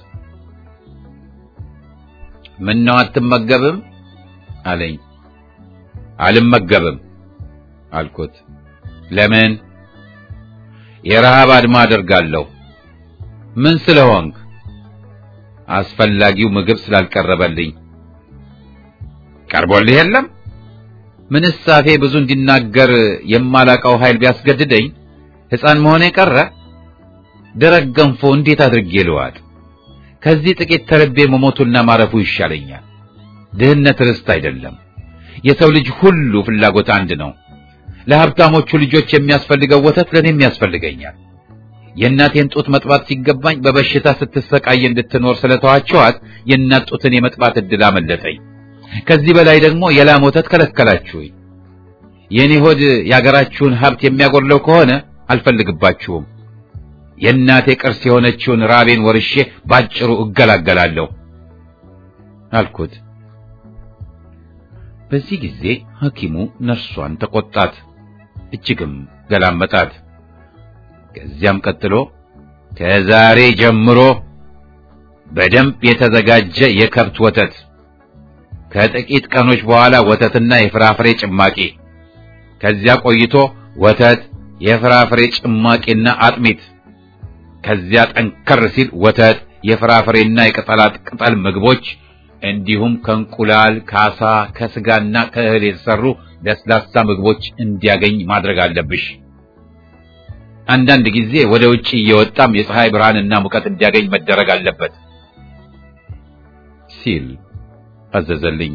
ምን ነው አትመገብም አለኝ። አልመገብም አልኩት። ለምን? የረሃብ አድማ አደርጋለሁ። ምን ስለሆንክ? አስፈላጊው ምግብ ስላልቀረበልኝ። ቀርቦልህ የለም? ምንስ አፌ ብዙ እንዲናገር የማላቀው ኃይል ቢያስገድደኝ ሕፃን መሆኔ ቀረ? ደረቅ ገንፎ እንዴት አድርጌ ልዋጥ? ከዚህ ጥቂት ተርቤ መሞቱና ማረፉ ይሻለኛል። ድህነት ርስት አይደለም። የሰው ልጅ ሁሉ ፍላጎት አንድ ነው። ለሀብታሞቹ ልጆች የሚያስፈልገው ወተት ለኔም ያስፈልገኛል። የእናቴን ጡት መጥባት ሲገባኝ በበሽታ ስትሰቃይ እንድትኖር ስለተዋቸዋት የእናት ጡትን የመጥባት እድል አመለጠኝ። ከዚህ በላይ ደግሞ የላም ወተት ከለከላችሁኝ። የኔ ሆድ ያገራችሁን ሀብት የሚያጎርለው ከሆነ አልፈልግባችሁም። የእናቴ ቅርስ የሆነችውን ራቤን ወርሼ ባጭሩ እገላገላለሁ አልኩት። በዚህ ጊዜ ሐኪሙ ነርሷን ተቆጣት፣ እጅግም ገላመጣት። ከዚያም ቀጥሎ ከዛሬ ጀምሮ በደንብ የተዘጋጀ የከብት ወተት፣ ከጥቂት ቀኖች በኋላ ወተትና የፍራፍሬ ጭማቂ፣ ከዚያ ቆይቶ ወተት፣ የፍራፍሬ ጭማቂና አጥሚት፣ ከዚያ ጠንከር ሲል ወተት፣ የፍራፍሬና የቅጠላት ቅጠል ምግቦች እንዲሁም ከእንቁላል፣ ከአሳ፣ ከስጋና ከእህል የተሰሩ ለስላሳ ምግቦች እንዲያገኝ ማድረግ አለብሽ። አንዳንድ ጊዜ ወደ ውጪ እየወጣም የፀሐይ ብርሃንና ሙቀት እንዲያገኝ መደረግ አለበት ሲል አዘዘልኝ።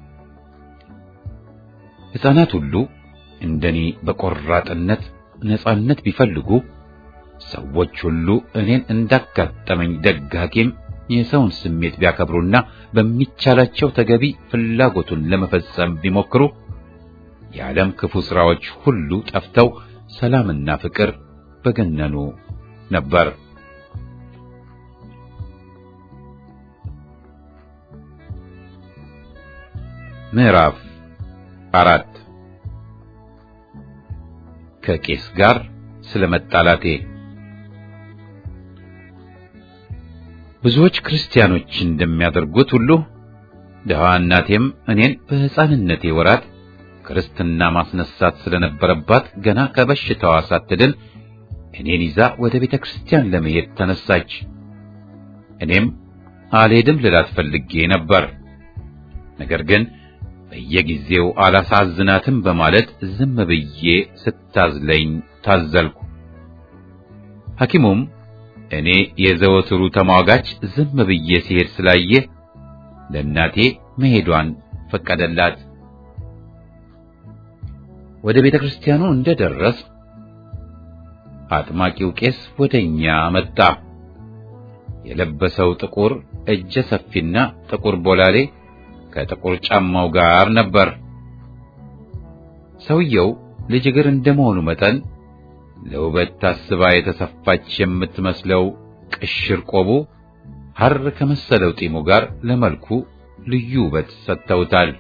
ሕፃናት ሁሉ እንደኔ በቆራጥነት ነጻነት ቢፈልጉ ሰዎች ሁሉ እኔን እንዳጋጠመኝ ደግ ሐኪም የሰውን ስሜት ቢያከብሩና በሚቻላቸው ተገቢ ፍላጎቱን ለመፈጸም ቢሞክሩ የዓለም ክፉ ሥራዎች ሁሉ ጠፍተው ሰላምና ፍቅር በገነኑ ነበር። ምዕራፍ አራት ከቄስ ጋር ስለመጣላቴ። ብዙዎች ክርስቲያኖች እንደሚያደርጉት ሁሉ ደሃ እናቴም እኔን በሕፃንነቴ ወራት ክርስትና ማስነሳት ስለነበረባት ገና ከበሽታዋ ሳትድን እኔን ይዛ ወደ ቤተ ክርስቲያን ለመሄድ ተነሳች። እኔም አልሄድም ልላት ፈልጌ ነበር። ነገር ግን በየጊዜው አላሳዝናትም በማለት ዝም ብዬ ስታዝለኝ ታዘልኩ። ሐኪሙም እኔ የዘወትሩ ተሟጋች ዝም ብዬ ሲሄድ ስላየ ለእናቴ መሄዷን ፈቀደላት። ወደ ቤተ ክርስቲያኑ እንደደረስ አጥማቂው ቄስ ወደኛ መጣ። የለበሰው ጥቁር እጀ ሰፊና ጥቁር ቦላሌ ከጥቁር ጫማው ጋር ነበር። ሰውየው ልጅ እግር እንደመሆኑ መጠን ለውበት ታስባ የተሰፋች የምትመስለው ቅሽር ቆቡ ሐር ከመሰለው ጢሙ ጋር ለመልኩ ልዩ ውበት ሰጥተውታል።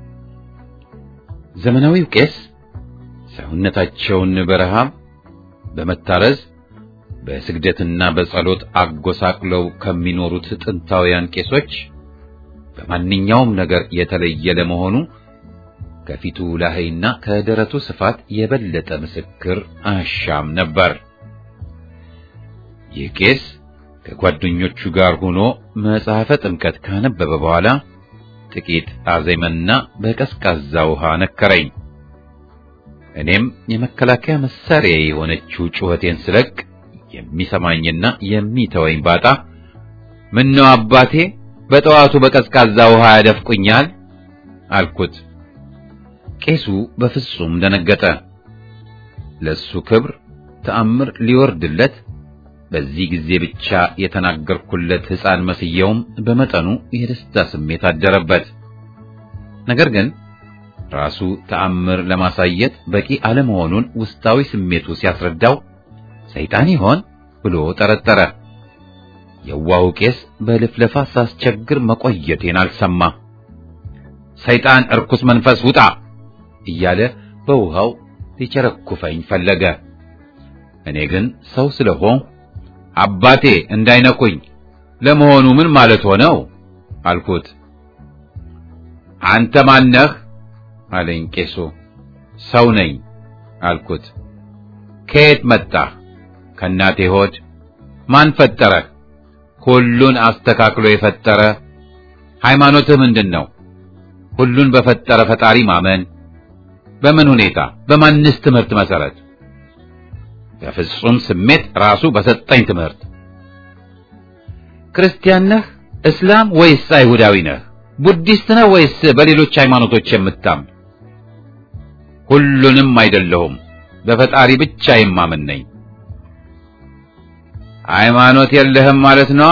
ዘመናዊው ቄስ ሰውነታቸውን በረሃብ በመታረዝ በስግደትና በጸሎት አጎሳቅለው ከሚኖሩት ጥንታውያን ቄሶች በማንኛውም ነገር የተለየ ለመሆኑ ከፊቱ ላህይና ከደረቱ ስፋት የበለጠ ምስክር አሻም ነበር። ይህ ቄስ ከጓደኞቹ ጋር ሆኖ መጽሐፈ ጥምቀት ካነበበ በኋላ ጥቂት አዜመና በቀዝቃዛ ውሃ ነከረኝ። እኔም የመከላከያ መሳሪያ የሆነችው ጩኸቴን ስለቅ የሚሰማኝና የሚተወኝ ባጣ ምነው አባቴ በጠዋቱ በቀዝቃዛ ውሃ ያደፍቁኛል አልኩት። ቄሱ በፍጹም ደነገጠ። ለሱ ክብር ተአምር ሊወርድለት በዚህ ጊዜ ብቻ የተናገርኩለት ሕፃን መስየውም በመጠኑ የደስታ ስሜት አደረበት። ነገር ግን ራሱ ተአምር ለማሳየት በቂ አለመሆኑን ውስጣዊ ስሜቱ ሲያስረዳው ሰይጣን ይሆን ብሎ ጠረጠረ። የዋሁ ቄስ በልፍለፋ ሳስቸግር መቆየቴን አልሰማ። ሰይጣን እርኩስ መንፈስ ውጣ እያለ በውሃው ሊቸረኩፈኝ ፈለገ። እኔ ግን ሰው ስለሆንኩ አባቴ እንዳይነኩኝ ለመሆኑ ምን ማለት ሆነው አልኩት። አንተ ማን ነህ አለኝ ቄሱ። ሰው ነኝ አልኩት። ከየት መጣህ? ከእናቴ ሆድ። ማን ፈጠረህ? ሁሉን አስተካክሎ የፈጠረ። ሃይማኖትህ ምንድነው? ሁሉን በፈጠረ ፈጣሪ ማመን። በምን ሁኔታ? በማንስ ትምህርት መሰረት? በፍጹም ስሜት ራሱ በሰጠኝ ትምህርት። ክርስቲያን ነህ? እስላም ወይስ አይሁዳዊ ነህ? ቡዲስት ነህ ወይስ በሌሎች ሃይማኖቶች የምታምን? ሁሉንም አይደለሁም፣ በፈጣሪ ብቻ የማምን ነኝ። ሃይማኖት የለህም ማለት ነው?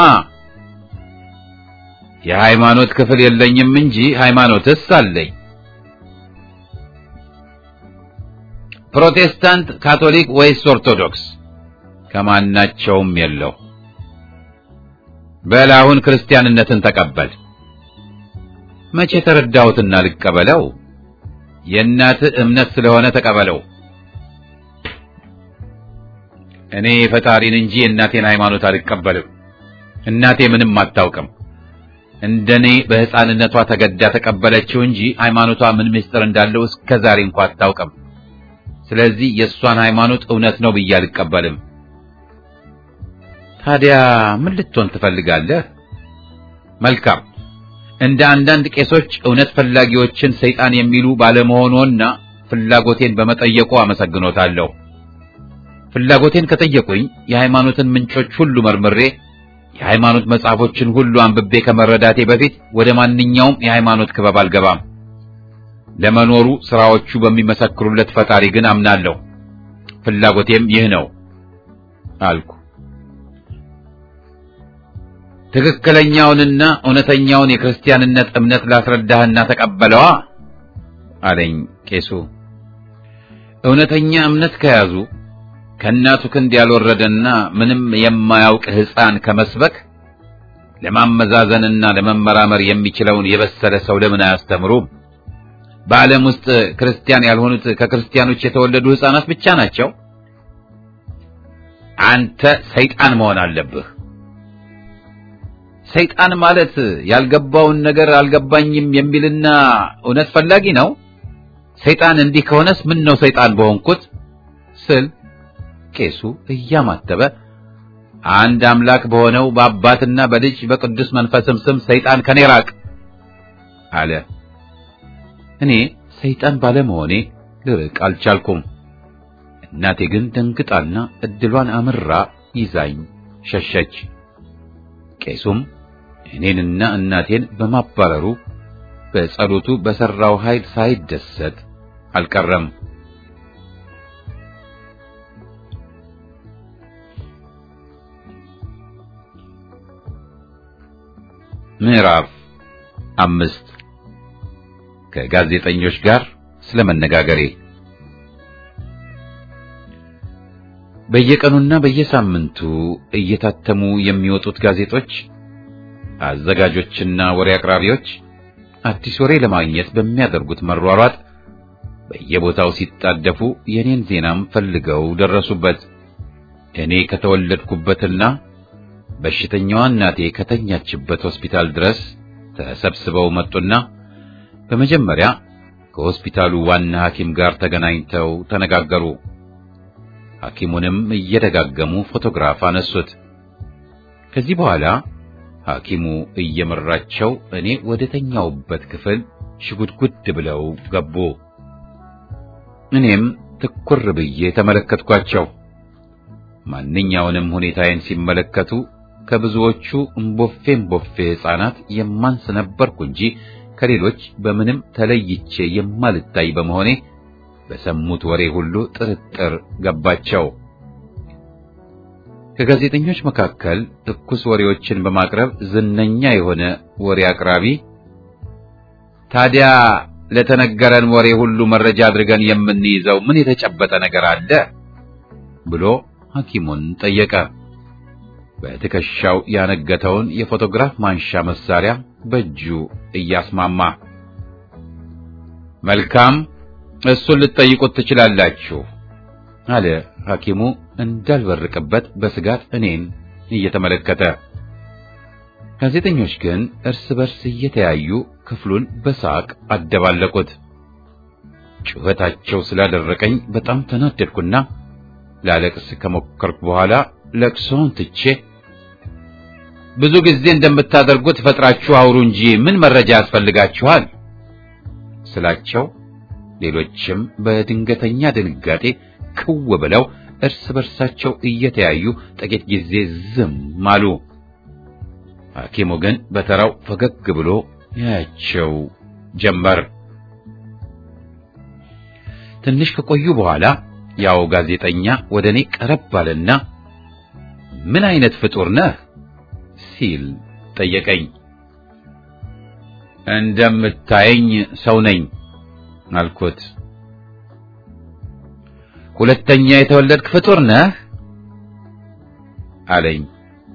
የሃይማኖት ክፍል የለኝም እንጂ ሃይማኖትስ አለኝ። ፕሮቴስታንት፣ ካቶሊክ ወይስ ኦርቶዶክስ? ከማናቸውም የለው። በል አሁን ክርስቲያንነትን ተቀበል። መቼ ተረዳሁትና ልቀበለው? የእናትህ እምነት ስለሆነ ተቀበለው። እኔ ፈጣሪን እንጂ የእናቴን ሃይማኖት አልቀበልም። እናቴ ምንም አታውቅም። እንደኔ በሕፃንነቷ ተገዳ ተቀበለችው እንጂ ሃይማኖቷ ምን ምስጢር እንዳለው እስከዛሬ እንኳን አታውቅም። ስለዚህ የእሷን ሃይማኖት እውነት ነው ብዬ አልቀበልም። ታዲያ ምን ልትሆን ትፈልጋለህ? መልካም፣ እንደ አንዳንድ ቄሶች እውነት ፈላጊዎችን ሰይጣን የሚሉ ባለመሆኑና ፍላጎቴን በመጠየቁ አመሰግኖታለሁ። ፍላጎቴን ከጠየቁኝ የሃይማኖትን ምንጮች ሁሉ መርምሬ የሃይማኖት መጽሐፎችን ሁሉ አንብቤ ከመረዳቴ በፊት ወደ ማንኛውም የሃይማኖት ክበብ አልገባም። ለመኖሩ ስራዎቹ በሚመሰክሩለት ፈጣሪ ግን አምናለሁ። ፍላጎቴም ይህ ነው አልኩ። ትክክለኛውንና እውነተኛውን የክርስቲያንነት እምነት ላስረዳህና ተቀበለዋ አለኝ ቄሱ። እውነተኛ እምነት ከያዙ ከእናቱ ክንድ ያልወረደና ምንም የማያውቅ ሕፃን ከመስበክ ለማመዛዘንና ለመመራመር የሚችለውን የበሰለ ሰው ለምን አያስተምሩም? በዓለም ውስጥ ክርስቲያን ያልሆኑት ከክርስቲያኖች የተወለዱ ሕፃናት ብቻ ናቸው። አንተ ሰይጣን መሆን አለብህ። ሰይጣን ማለት ያልገባውን ነገር አልገባኝም የሚልና እውነት ፈላጊ ነው። ሰይጣን እንዲህ ከሆነስ ምን ነው ሰይጣን በሆንኩት ስል ቄሱ እያማተበ አንድ አምላክ በሆነው በአባትና በልጅ በቅዱስ መንፈስም ስም ሰይጣን ከኔ ራቅ አለ። እኔ ሰይጣን ባለመሆኔ ልርቅ አልቻልኩም። እናቴ ግን ደንግጣና እድሏን አምራ ይዛኝ ሸሸች። ቄሱም እኔንና እናቴን በማባረሩ በጸሎቱ በሰራው ኃይል ሳይደሰት አልቀረም። ምዕራፍ አምስት ከጋዜጠኞች ጋር ስለመነጋገሬ። በየቀኑና በየሳምንቱ እየታተሙ የሚወጡት ጋዜጦች አዘጋጆችና ወሬ አቅራቢዎች አዲስ ወሬ ለማግኘት በሚያደርጉት መሯሯጥ በየቦታው ሲጣደፉ የኔን ዜናም ፈልገው ደረሱበት። እኔ ከተወለድኩበትና በሽተኛዋ እናቴ ከተኛችበት ሆስፒታል ድረስ ተሰብስበው መጡና በመጀመሪያ ከሆስፒታሉ ዋና ሐኪም ጋር ተገናኝተው ተነጋገሩ። ሐኪሙንም እየደጋገሙ ፎቶግራፍ አነሱት። ከዚህ በኋላ ሐኪሙ እየመራቸው እኔ ወደ ተኛውበት ክፍል ሽጉድጉድ ብለው ገቡ። እኔም ትኩር ብዬ ተመለከትኳቸው። ማንኛውንም ሁኔታዬን ሲመለከቱ ከብዙዎቹ እምቦፌ እምቦፌ ሕፃናት የማንስ ነበርኩ እንጂ ከሌሎች በምንም ተለይቼ የማልታይ በመሆኔ በሰሙት ወሬ ሁሉ ጥርጥር ገባቸው። ከጋዜጠኞች መካከል ትኩስ ወሬዎችን በማቅረብ ዝነኛ የሆነ ወሬ አቅራቢ ታዲያ ለተነገረን ወሬ ሁሉ መረጃ አድርገን የምንይዘው ምን የተጨበጠ ነገር አለ ብሎ ሐኪሙን ጠየቀ። በትከሻው ያነገተውን የፎቶግራፍ ማንሻ መሳሪያ በእጁ እያስማማ መልካም እሱን ልትጠይቁት ትችላላችሁ አለ ሐኪሙ እንዳልበርቅበት በስጋት እኔን እየተመለከተ። ጋዜጠኞች ግን እርስ በርስ እየተያዩ ክፍሉን በሳቅ አደባለቁት። ጩኸታቸው ስላደረቀኝ በጣም ተናደድኩና ላለቅስ ከሞከርኩ በኋላ ለቅሶውን ትቼ ብዙ ጊዜ እንደምታደርጉት ፈጥራችሁ አውሩ እንጂ ምን መረጃ ያስፈልጋችኋል ስላቸው ሌሎችም በድንገተኛ ድንጋጤ ክው ብለው እርስ በርሳቸው እየተያዩ ጥቂት ጊዜ ዝም አሉ። ሐኪሙ ግን በተራው ፈገግ ብሎ ያያቸው ጀመር። ትንሽ ከቆዩ በኋላ ያው ጋዜጠኛ ወደኔ ቀረብ አለና ምን አይነት ፍጡር ነህ ሲል ጠየቀኝ። እንደምታየኝ ሰው ነኝ አልኩት። ሁለተኛ የተወለድክ ፍጡር ነህ አለኝ።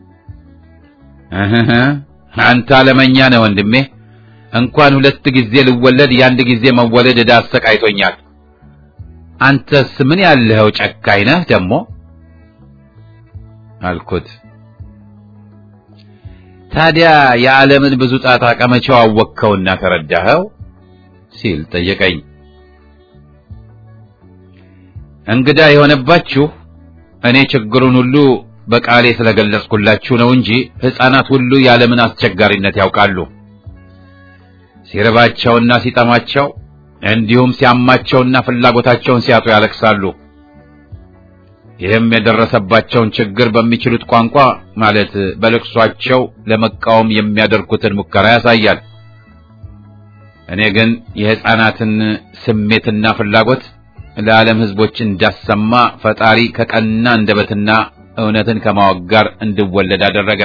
እህ አንተ አለመኛ ነህ ወንድሜ። እንኳን ሁለት ጊዜ ልወለድ ያንድ ጊዜ መወለድ ዕዳ አሰቃይቶኛል። አንተስ ምን ያለኸው ጨካኝ ነህ ደሞ አልኩት። ታዲያ የዓለምን ብዙ ጣጣ ቀመቻው አወቅከውና ተረዳኸው ሲል ጠየቀኝ። እንግዳ የሆነባችሁ እኔ ችግሩን ሁሉ በቃሌ ስለገለጽኩላችሁ ነው እንጂ ሕፃናት ሁሉ የዓለምን አስቸጋሪነት ያውቃሉ። ሲርባቸውና ሲጠማቸው እንዲሁም ሲያማቸውና ፍላጎታቸውን ሲያጡ ያለቅሳሉ። ይህም የደረሰባቸውን ችግር በሚችሉት ቋንቋ ማለት በልቅሷቸው ለመቃወም የሚያደርጉትን ሙከራ ያሳያል። እኔ ግን የሕፃናትን ስሜትና ፍላጎት ለዓለም ሕዝቦች እንዳሰማ ፈጣሪ ከቀና አንደበትና እውነትን ከማወቅ ጋር እንድወለድ አደረገ።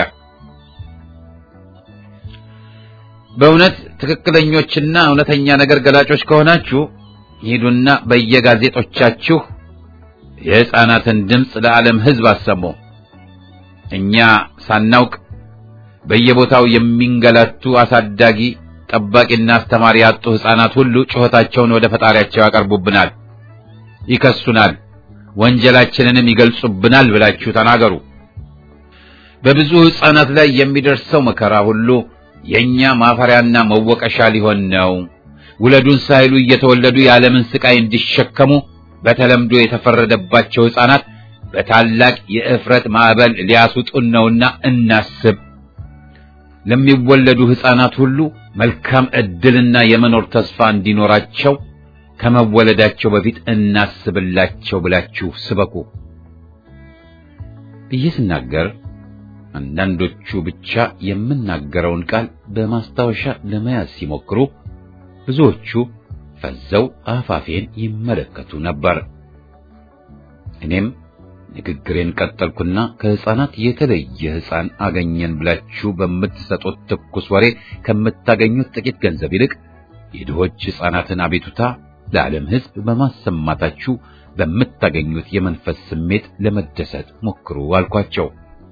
በእውነት ትክክለኞችና እውነተኛ ነገር ገላጮች ከሆናችሁ ሂዱና በየጋዜጦቻችሁ የሕፃናትን ድምፅ ለዓለም ሕዝብ አሰሙ። እኛ ሳናውቅ በየቦታው የሚንገላቱ አሳዳጊ፣ ጠባቂና አስተማሪ ያጡ ሕፃናት ሁሉ ጩኸታቸውን ወደ ፈጣሪያቸው ያቀርቡብናል፣ ይከሱናል፣ ወንጀላችንንም ይገልጹብናል ብላችሁ ተናገሩ። በብዙ ሕፃናት ላይ የሚደርሰው መከራ ሁሉ የኛ ማፈሪያና መወቀሻ ሊሆን ነው። ውለዱን ሳይሉ እየተወለዱ የዓለምን ስቃይ እንዲሸከሙ በተለምዶ የተፈረደባቸው ሕፃናት በታላቅ የእፍረት ማዕበል ሊያስውጡን ነውና እናስብ። ለሚወለዱ ሕፃናት ሁሉ መልካም ዕድልና የመኖር ተስፋ እንዲኖራቸው ከመወለዳቸው በፊት እናስብላቸው ብላችሁ ስበኩ ብዬ ስናገር አንዳንዶቹ ብቻ የምናገረውን ቃል በማስታወሻ ለመያዝ ሲሞክሩ ብዙዎቹ ፈዘው አፋፌን ይመለከቱ ነበር። እኔም ንግግሬን ቀጠልኩና ከሕፃናት የተለየ ሕፃን አገኘን ብላችሁ በምትሰጡት ትኩስ ወሬ ከምታገኙት ጥቂት ገንዘብ ይልቅ የድሆች ሕፃናትን አቤቱታ ለዓለም ሕዝብ በማሰማታችሁ በምታገኙት የመንፈስ ስሜት ለመደሰት ሞክሩ አልኳቸው።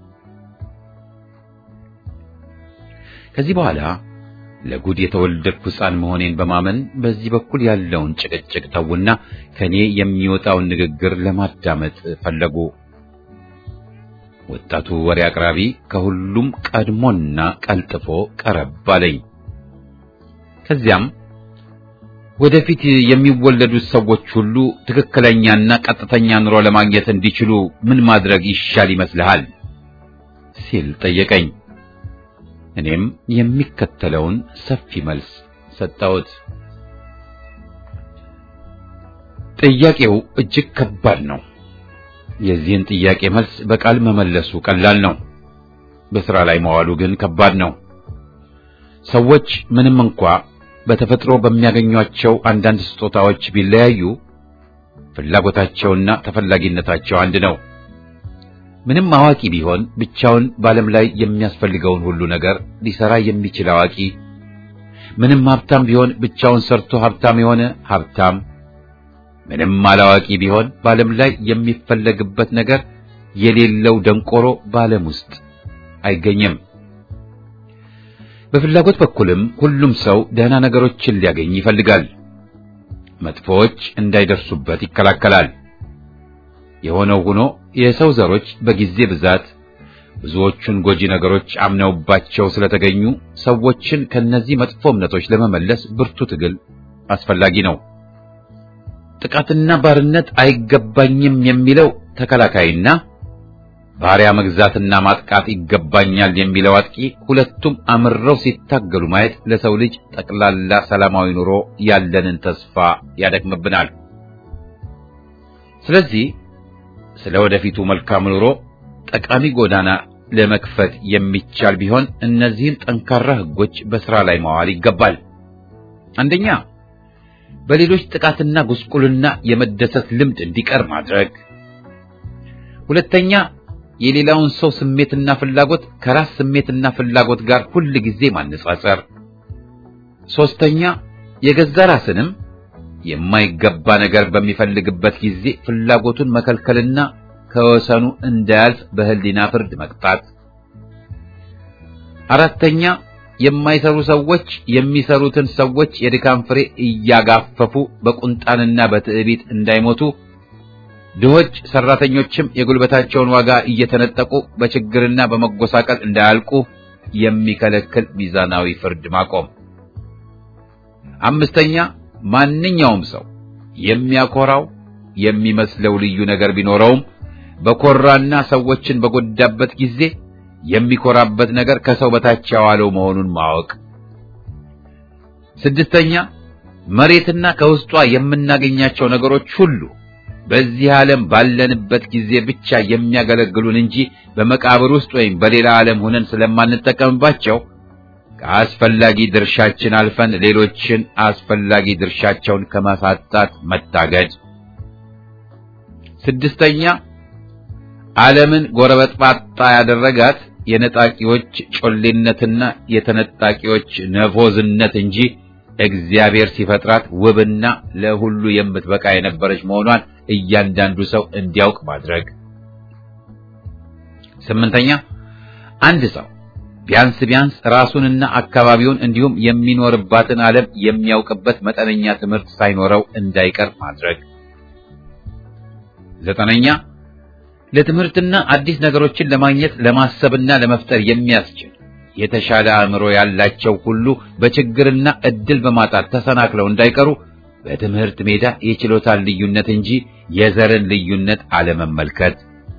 ከዚህ በኋላ ለጉድ የተወለድኩ ሕፃን መሆኔን በማመን በዚህ በኩል ያለውን ጭቅጭቅ ተውና ከኔ የሚወጣውን ንግግር ለማዳመጥ ፈለጉ። ወጣቱ ወሬ አቅራቢ ከሁሉም ቀድሞና ቀልጥፎ ቀረብ አለኝ። ከዚያም ወደፊት የሚወለዱት ሰዎች ሁሉ ትክክለኛና ቀጥተኛ ኑሮ ለማግኘት እንዲችሉ ምን ማድረግ ይሻል ይመስልሃል ሲል ጠየቀኝ። እኔም የሚከተለውን ሰፊ መልስ ሰጠሁት። ጥያቄው እጅግ ከባድ ነው። የዚህን ጥያቄ መልስ በቃል መመለሱ ቀላል ነው። በስራ ላይ መዋሉ ግን ከባድ ነው። ሰዎች ምንም እንኳ በተፈጥሮ በሚያገኟቸው አንዳንድ ስጦታዎች ቢለያዩ ፍላጎታቸውና ተፈላጊነታቸው አንድ ነው። ምንም አዋቂ ቢሆን ብቻውን በዓለም ላይ የሚያስፈልገውን ሁሉ ነገር ሊሰራ የሚችል አዋቂ፣ ምንም ሀብታም ቢሆን ብቻውን ሰርቶ ሀብታም የሆነ ሀብታም፣ ምንም አላዋቂ ቢሆን በዓለም ላይ የሚፈለግበት ነገር የሌለው ደንቆሮ በዓለም ውስጥ አይገኝም። በፍላጎት በኩልም ሁሉም ሰው ደህና ነገሮችን ሊያገኝ ይፈልጋል። መጥፎዎች እንዳይደርሱበት ይከላከላል። የሆነው ሆኖ የሰው ዘሮች በጊዜ ብዛት ብዙዎቹን ጎጂ ነገሮች አምነውባቸው ስለተገኙ ሰዎችን ከነዚህ መጥፎ እምነቶች ለመመለስ ብርቱ ትግል አስፈላጊ ነው። ጥቃትና ባርነት አይገባኝም የሚለው ተከላካይና ባሪያ መግዛትና ማጥቃት ይገባኛል የሚለው አጥቂ ሁለቱም አምረው ሲታገሉ ማየት ለሰው ልጅ ጠቅላላ ሰላማዊ ኑሮ ያለንን ተስፋ ያደክምብናል። ስለዚህ ስለ ወደፊቱ መልካም ኑሮ ጠቃሚ ጎዳና ለመክፈት የሚቻል ቢሆን እነዚህን ጠንካራ ሕጎች በሥራ ላይ ማዋል ይገባል። አንደኛ፣ በሌሎች ጥቃትና ጉስቁልና የመደሰት ልምድ እንዲቀር ማድረግ። ሁለተኛ፣ የሌላውን ሰው ስሜትና ፍላጎት ከራስ ስሜትና ፍላጎት ጋር ሁል ጊዜ ማነጻጸር። ሶስተኛ፣ የገዛ ራስንም የማይገባ ነገር በሚፈልግበት ጊዜ ፍላጎቱን መከልከልና ከወሰኑ እንዳያልፍ በህሊና ፍርድ መቅጣት። አራተኛ፣ የማይሰሩ ሰዎች የሚሰሩትን ሰዎች የድካም ፍሬ እያጋፈፉ በቁንጣንና በትዕቢት እንዳይሞቱ፣ ድሆች ሰራተኞችም የጉልበታቸውን ዋጋ እየተነጠቁ በችግርና በመጎሳቀል እንዳያልቁ የሚከለክል ሚዛናዊ ፍርድ ማቆም። አምስተኛ፣ ማንኛውም ሰው የሚያኮራው የሚመስለው ልዩ ነገር ቢኖረውም በኮራና ሰዎችን በጎዳበት ጊዜ የሚኮራበት ነገር ከሰው በታች ያዋለው መሆኑን ማወቅ። ስድስተኛ፣ መሬትና ከውስጧ የምናገኛቸው ነገሮች ሁሉ በዚህ ዓለም ባለንበት ጊዜ ብቻ የሚያገለግሉን እንጂ በመቃብር ውስጥ ወይም በሌላ ዓለም ሆነን ስለማንጠቀምባቸው ከአስፈላጊ ድርሻችን አልፈን ሌሎችን አስፈላጊ ድርሻቸውን ከማሳጣት መታገድ። ስድስተኛ፣ ዓለምን ጎረበጥባጣ ያደረጋት የነጣቂዎች ጮሌነትና የተነጣቂዎች ነፎዝነት እንጂ እግዚአብሔር ሲፈጥራት ውብና ለሁሉ የምትበቃ የነበረች መሆኗን እያንዳንዱ ሰው እንዲያውቅ ማድረግ። ስምንተኛ፣ አንድ ሰው ቢያንስ ቢያንስ ራሱንና አካባቢውን እንዲሁም የሚኖርባትን ዓለም የሚያውቅበት መጠነኛ ትምህርት ሳይኖረው እንዳይቀር ማድረግ። ዘጠነኛ፣ ለትምህርትና አዲስ ነገሮችን ለማግኘት ለማሰብና ለመፍጠር የሚያስችል የተሻለ አእምሮ ያላቸው ሁሉ በችግርና እድል በማጣት ተሰናክለው እንዳይቀሩ በትምህርት ሜዳ የችሎታን ልዩነት እንጂ የዘርን ልዩነት አለመመልከት።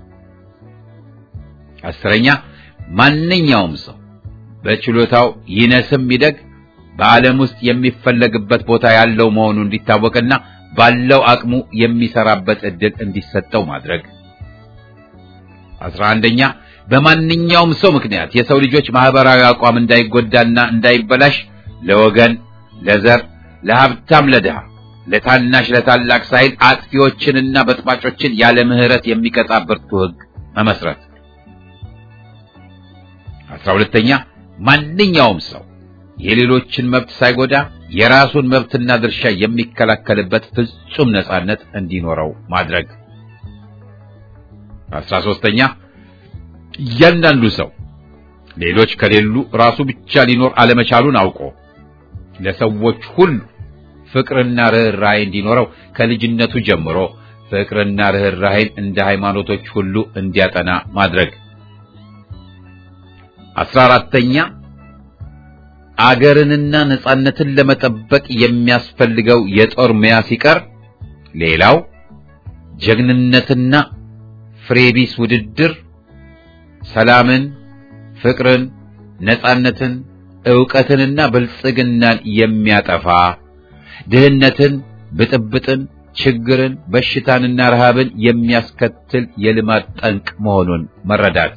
አስረኛ፣ ማንኛውም ሰው በችሎታው ይነስም ይደግ በዓለም ውስጥ የሚፈለግበት ቦታ ያለው መሆኑ እንዲታወቅና ባለው አቅሙ የሚሰራበት እድል እንዲሰጠው ማድረግ። አስራ አንደኛ፣ በማንኛውም ሰው ምክንያት የሰው ልጆች ማህበራዊ አቋም እንዳይጎዳና እንዳይበላሽ ለወገን፣ ለዘር፣ ለሀብታም፣ ለድሃ፣ ለታናሽ፣ ለታላቅ ሳይል አጥፊዎችንና በጥባጮችን ያለ ምህረት የሚቀጣ ብርቱ ሕግ መመስረት። አስራ ሁለተኛ፣ ማንኛውም ሰው የሌሎችን መብት ሳይጎዳ የራሱን መብትና ድርሻ የሚከላከልበት ፍጹም ነጻነት እንዲኖረው ማድረግ። አስራ ሦስተኛ፣ እያንዳንዱ ሰው ሌሎች ከሌሉ ራሱ ብቻ ሊኖር አለመቻሉን አውቆ ለሰዎች ሁሉ ፍቅርና ርህራሄ እንዲኖረው ከልጅነቱ ጀምሮ ፍቅርና ርህራሄን እንደ ሃይማኖቶች ሁሉ እንዲያጠና ማድረግ። አስራ አራተኛ፣ አገርንና ነጻነትን ለመጠበቅ የሚያስፈልገው የጦር ሙያ ሲቀር ሌላው ጀግንነትና ፍሬቢስ ውድድር ሰላምን፣ ፍቅርን፣ ነጻነትን፣ ዕውቀትንና ብልጽግናን የሚያጠፋ ድህነትን፣ ብጥብጥን፣ ችግርን፣ በሽታንና ረሃብን የሚያስከትል የልማት ጠንቅ መሆኑን መረዳት።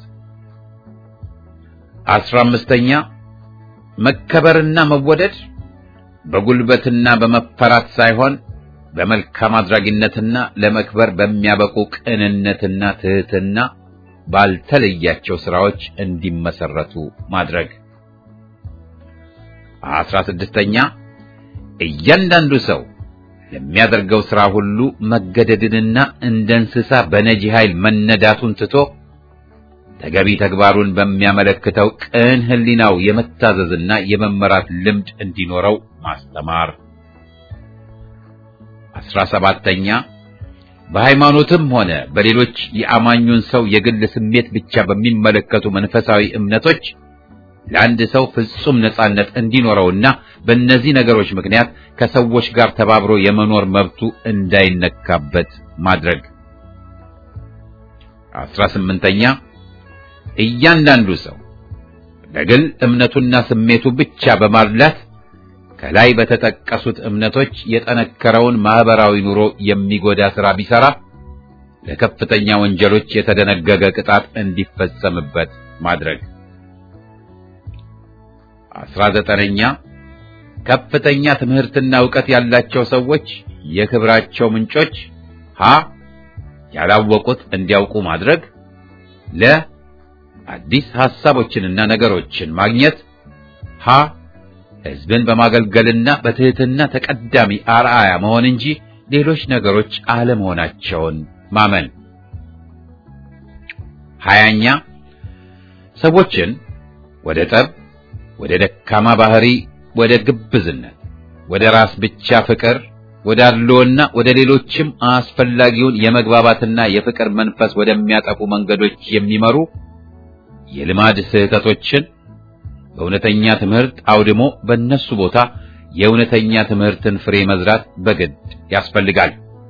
አስራ አምስተኛ መከበርና መወደድ በጉልበትና በመፈራት ሳይሆን በመልካም አድራጊነትና ለመክበር በሚያበቁ ቅንነትና ትህትና ባልተለያቸው ስራዎች እንዲመሰረቱ ማድረግ። አስራ ስድስተኛ እያንዳንዱ ሰው ለሚያደርገው ሥራ ሁሉ መገደድንና እንደ እንስሳ በነጂ ኃይል መነዳቱን ትቶ ተገቢ ተግባሩን በሚያመለክተው ቅን ህሊናው የመታዘዝና የመመራት ልምድ እንዲኖረው ማስተማር። አስራ ሰባተኛ በሃይማኖትም ሆነ በሌሎች የአማኙን ሰው የግል ስሜት ብቻ በሚመለከቱ መንፈሳዊ እምነቶች ለአንድ ሰው ፍጹም ነጻነት እንዲኖረውና በእነዚህ ነገሮች ምክንያት ከሰዎች ጋር ተባብሮ የመኖር መብቱ እንዳይነካበት ማድረግ። አስራ ስምንተኛ እያንዳንዱ ሰው ለግል እምነቱና ስሜቱ ብቻ በማድላት ከላይ በተጠቀሱት እምነቶች የጠነከረውን ማህበራዊ ኑሮ የሚጎዳ ሥራ ቢሰራ ለከፍተኛ ወንጀሎች የተደነገገ ቅጣት እንዲፈጸምበት ማድረግ። አስራ ዘጠነኛ ከፍተኛ ትምህርትና ዕውቀት ያላቸው ሰዎች የክብራቸው ምንጮች ሀ ያላወቁት እንዲያውቁ ማድረግ፣ ለ አዲስ ሐሳቦችንና ነገሮችን ማግኘት፣ ሀ ሕዝብን በማገልገልና በትህትና ተቀዳሚ አርአያ መሆን እንጂ ሌሎች ነገሮች አለመሆናቸውን ማመን። ሀያኛ ሰዎችን ወደ ጠብ፣ ወደ ደካማ ባህሪ፣ ወደ ግብዝነት፣ ወደ ራስ ብቻ ፍቅር፣ ወደ አድሎና ወደ ሌሎችም አስፈላጊውን የመግባባትና የፍቅር መንፈስ ወደሚያጠፉ መንገዶች የሚመሩ የልማድ ስህተቶችን በእውነተኛ ትምህርት አውድሞ በእነሱ ቦታ የእውነተኛ ትምህርትን ፍሬ መዝራት በግድ ያስፈልጋል።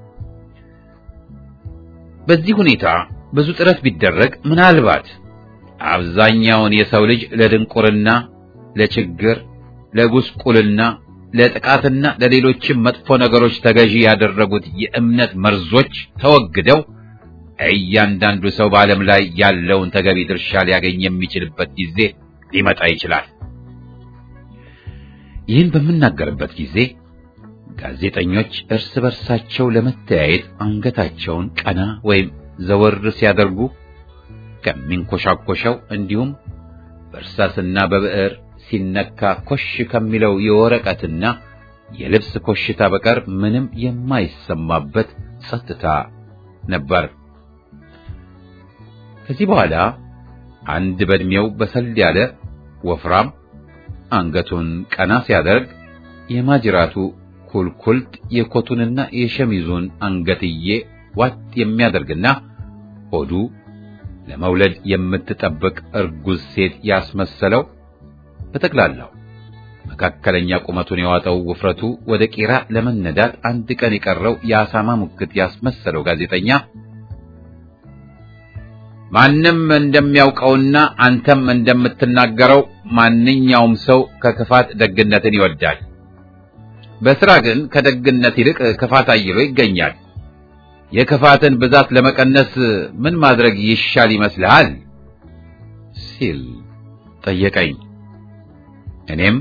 በዚህ ሁኔታ ብዙ ጥረት ቢደረግ ምናልባት አብዛኛውን የሰው ልጅ ለድንቁርና፣ ለችግር፣ ለጉስቁልና፣ ለጥቃትና ለሌሎችም መጥፎ ነገሮች ተገዢ ያደረጉት የእምነት መርዞች ተወግደው እያንዳንዱ ሰው በዓለም ላይ ያለውን ተገቢ ድርሻ ሊያገኝ የሚችልበት ጊዜ ሊመጣ ይችላል። ይህን በምናገርበት ጊዜ ጋዜጠኞች እርስ በርሳቸው ለመተያየት አንገታቸውን ቀና ወይም ዘወር ሲያደርጉ ከሚንኮሻኮሸው እንዲሁም በእርሳስና በብዕር ሲነካ ኮሽ ከሚለው የወረቀትና የልብስ ኮሽታ በቀር ምንም የማይሰማበት ጸጥታ ነበር። ከዚህ በኋላ አንድ በእድሜው በሰል ያለ ወፍራም አንገቱን ቀና ሲያደርግ የማጅራቱ ኩልኩልት የኮቱንና የሸሚዙን አንገትዬ ዋጥ የሚያደርግና ሆዱ ለመውለድ የምትጠብቅ እርጉዝ ሴት ያስመሰለው በጠቅላላው መካከለኛ ቁመቱን የዋጠው ውፍረቱ ወደ ቄራ ለመነዳት አንድ ቀን የቀረው የአሳማ ሙክት ያስመሰለው ጋዜጠኛ ማንም እንደሚያውቀውና አንተም እንደምትናገረው ማንኛውም ሰው ከክፋት ደግነትን ይወዳል። በሥራ ግን ከደግነት ይልቅ ክፋት አይሎ ይገኛል። የክፋትን ብዛት ለመቀነስ ምን ማድረግ ይሻል ይመስልሃል? ሲል ጠየቀኝ። እኔም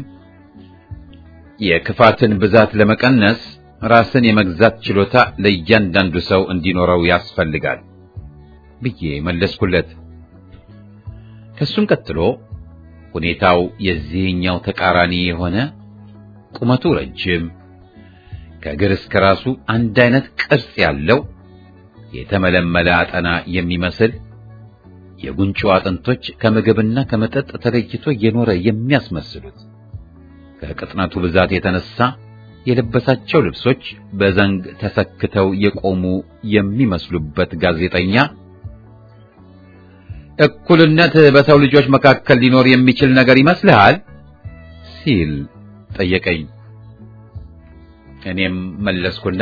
የክፋትን ብዛት ለመቀነስ ራስን የመግዛት ችሎታ ለእያንዳንዱ ሰው እንዲኖረው ያስፈልጋል ብዬ መለስኩለት። ከሱም ቀጥሎ ሁኔታው የዚህኛው ተቃራኒ የሆነ ቁመቱ ረጅም ከእግር እስከ ራሱ አንድ አይነት ቅርጽ ያለው የተመለመለ አጠና የሚመስል የጉንጩ አጥንቶች ከምግብና ከመጠጥ ተለይቶ የኖረ የሚያስመስሉት ከቅጥነቱ ብዛት የተነሳ የለበሳቸው ልብሶች በዘንግ ተሰክተው የቆሙ የሚመስሉበት ጋዜጠኛ እኩልነት በሰው ልጆች መካከል ሊኖር የሚችል ነገር ይመስልሃል? ሲል ጠየቀኝ። እኔም መለስኩና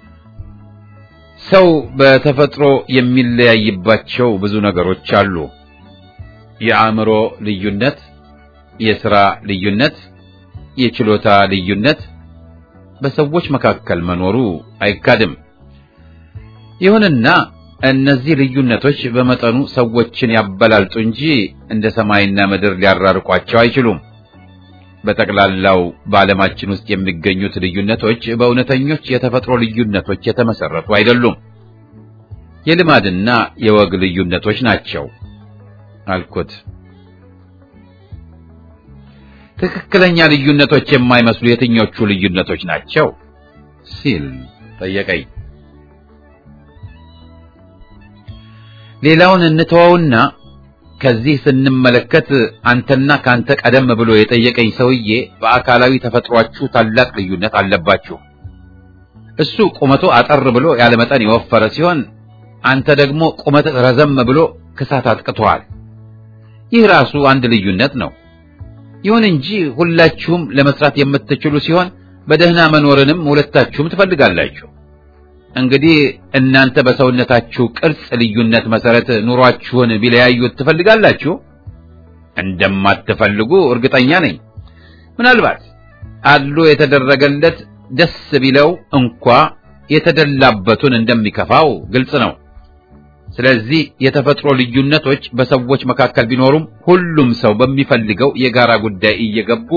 ሰው በተፈጥሮ የሚለያይባቸው ብዙ ነገሮች አሉ። የአእምሮ ልዩነት፣ የሥራ ልዩነት፣ የችሎታ ልዩነት በሰዎች መካከል መኖሩ አይካድም። ይሁንና እነዚህ ልዩነቶች በመጠኑ ሰዎችን ያበላልጡ እንጂ እንደ ሰማይና ምድር ሊያራርቋቸው አይችሉም። በጠቅላላው በዓለማችን ውስጥ የሚገኙት ልዩነቶች በእውነተኞች የተፈጥሮ ልዩነቶች የተመሰረቱ አይደሉም። የልማድና የወግ ልዩነቶች ናቸው አልኩት። ትክክለኛ ልዩነቶች የማይመስሉ የትኞቹ ልዩነቶች ናቸው ሲል ጠየቀኝ። ሌላውን እንተወውና ከዚህ ስንመለከት አንተና ካንተ ቀደም ብሎ የጠየቀኝ ሰውዬ በአካላዊ ተፈጥሯችሁ ታላቅ ልዩነት አለባችሁ። እሱ ቁመቱ አጠር ብሎ ያለ መጠን የወፈረ ሲሆን አንተ ደግሞ ቁመት ረዘም ብሎ ክሳት አጥቅቷል። ይህ ራሱ አንድ ልዩነት ነው። ይሁን እንጂ ሁላችሁም ለመስራት የምትችሉ ሲሆን በደህና መኖርንም ሁለታችሁም ትፈልጋላችሁ። እንግዲህ እናንተ በሰውነታችሁ ቅርጽ ልዩነት መሰረት ኑሯችሁን ቢለያዩት ትፈልጋላችሁ? እንደማትፈልጉ እርግጠኛ ነኝ። ምናልባት አድሎ የተደረገለት ደስ ቢለው እንኳ የተደላበቱን እንደሚከፋው ግልጽ ነው። ስለዚህ የተፈጥሮ ልዩነቶች በሰዎች መካከል ቢኖሩም ሁሉም ሰው በሚፈልገው የጋራ ጉዳይ እየገቡ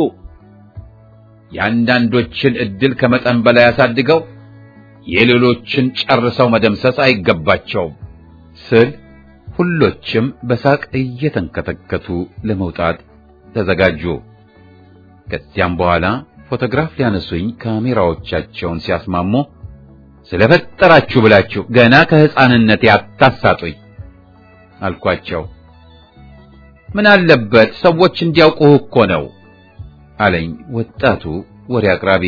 የአንዳንዶችን እድል ከመጠን በላይ አሳድገው የሌሎችን ጨርሰው መደምሰስ አይገባቸውም ስል ሁሎችም በሳቅ እየተንከተከቱ ለመውጣት ተዘጋጁ። ከዚያም በኋላ ፎቶግራፍ ሊያነሱኝ ካሜራዎቻቸውን ሲያስማሙ ስለፈጠራችሁ ብላችሁ ገና ከህፃንነት ያታሳጡኝ አልኳቸው። ምን አለበት ሰዎች እንዲያውቁህ እኮ ነው አለኝ ወጣቱ ወሬ አቅራቢ።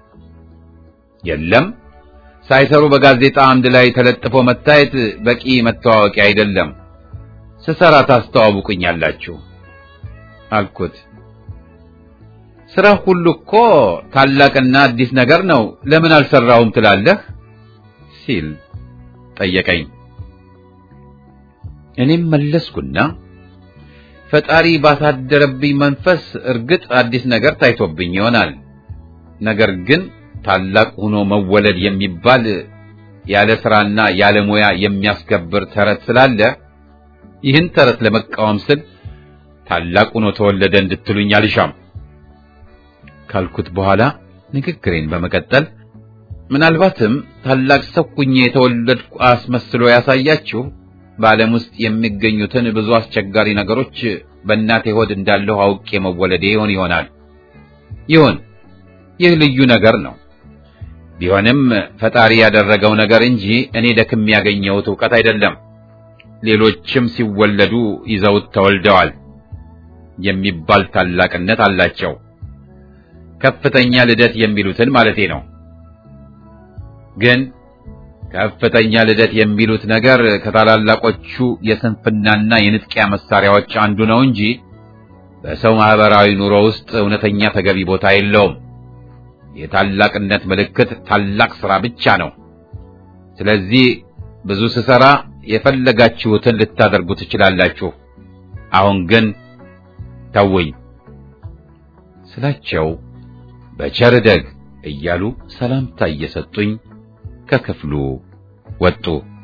የለም ሳይሰሩ በጋዜጣ አምድ ላይ ተለጥፎ መታየት በቂ መተዋወቂያ አይደለም። ስሰራ ታስተዋውቁኛላችሁ አልኩት። ስራ ሁሉ እኮ ታላቅና አዲስ ነገር ነው፣ ለምን አልሰራውም ትላለህ ሲል ጠየቀኝ። እኔም መለስኩና ፈጣሪ ባሳደረብኝ መንፈስ እርግጥ አዲስ ነገር ታይቶብኝ ይሆናል። ነገር ግን ታላቅ ሆኖ መወለድ የሚባል ያለ ስራና ያለ ሙያ የሚያስከብር ተረት ስላለ ይህን ተረት ለመቃወም ስል ታላቅ ሆኖ ተወለደ እንድትሉኝ አልሻም ካልኩት በኋላ ንግግሬን በመቀጠል ምናልባትም ታላቅ ሰው ሆኜ የተወለድኩ አስመስሎ ያሳያችሁ በዓለም ውስጥ የሚገኙትን ብዙ አስቸጋሪ ነገሮች በእናቴ ሆድ እንዳለው አውቄ መወለዴ ይሆን ይሆናል። ይሁን፣ ይህ ልዩ ነገር ነው። ቢሆንም ፈጣሪ ያደረገው ነገር እንጂ እኔ ደክም ያገኘሁት ዕውቀት አይደለም። ሌሎችም ሲወለዱ ይዘውት ተወልደዋል የሚባል ታላቅነት አላቸው። ከፍተኛ ልደት የሚሉትን ማለቴ ነው። ግን ከፍተኛ ልደት የሚሉት ነገር ከታላላቆቹ የስንፍናና የንጥቂያ መሳሪያዎች አንዱ ነው እንጂ በሰው ማህበራዊ ኑሮ ውስጥ እውነተኛ ተገቢ ቦታ የለውም። የታላቅነት ምልክት ታላቅ ሥራ ብቻ ነው። ስለዚህ ብዙ ስሰራ የፈለጋችሁትን ልታደርጉ ትችላላችሁ። አሁን ግን ተውኝ ስላቸው በቸር ደግ እያሉ ሰላምታ እየሰጡኝ ከክፍሉ ወጡ።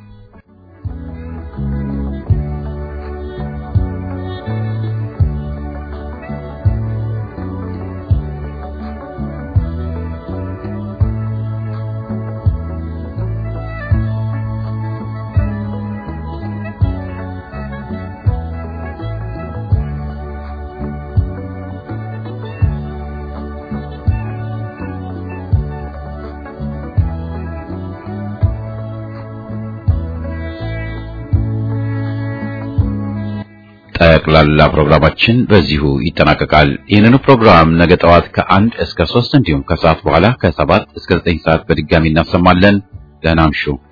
ጠቅላላ ፕሮግራማችን በዚሁ ይጠናቀቃል። ይህንኑ ፕሮግራም ነገ ጠዋት ከአንድ እስከ ሶስት እንዲሁም ከሰዓት በኋላ ከሰባት እስከ ዘጠኝ ሰዓት በድጋሚ እናሰማለን። ደህና እምሹ።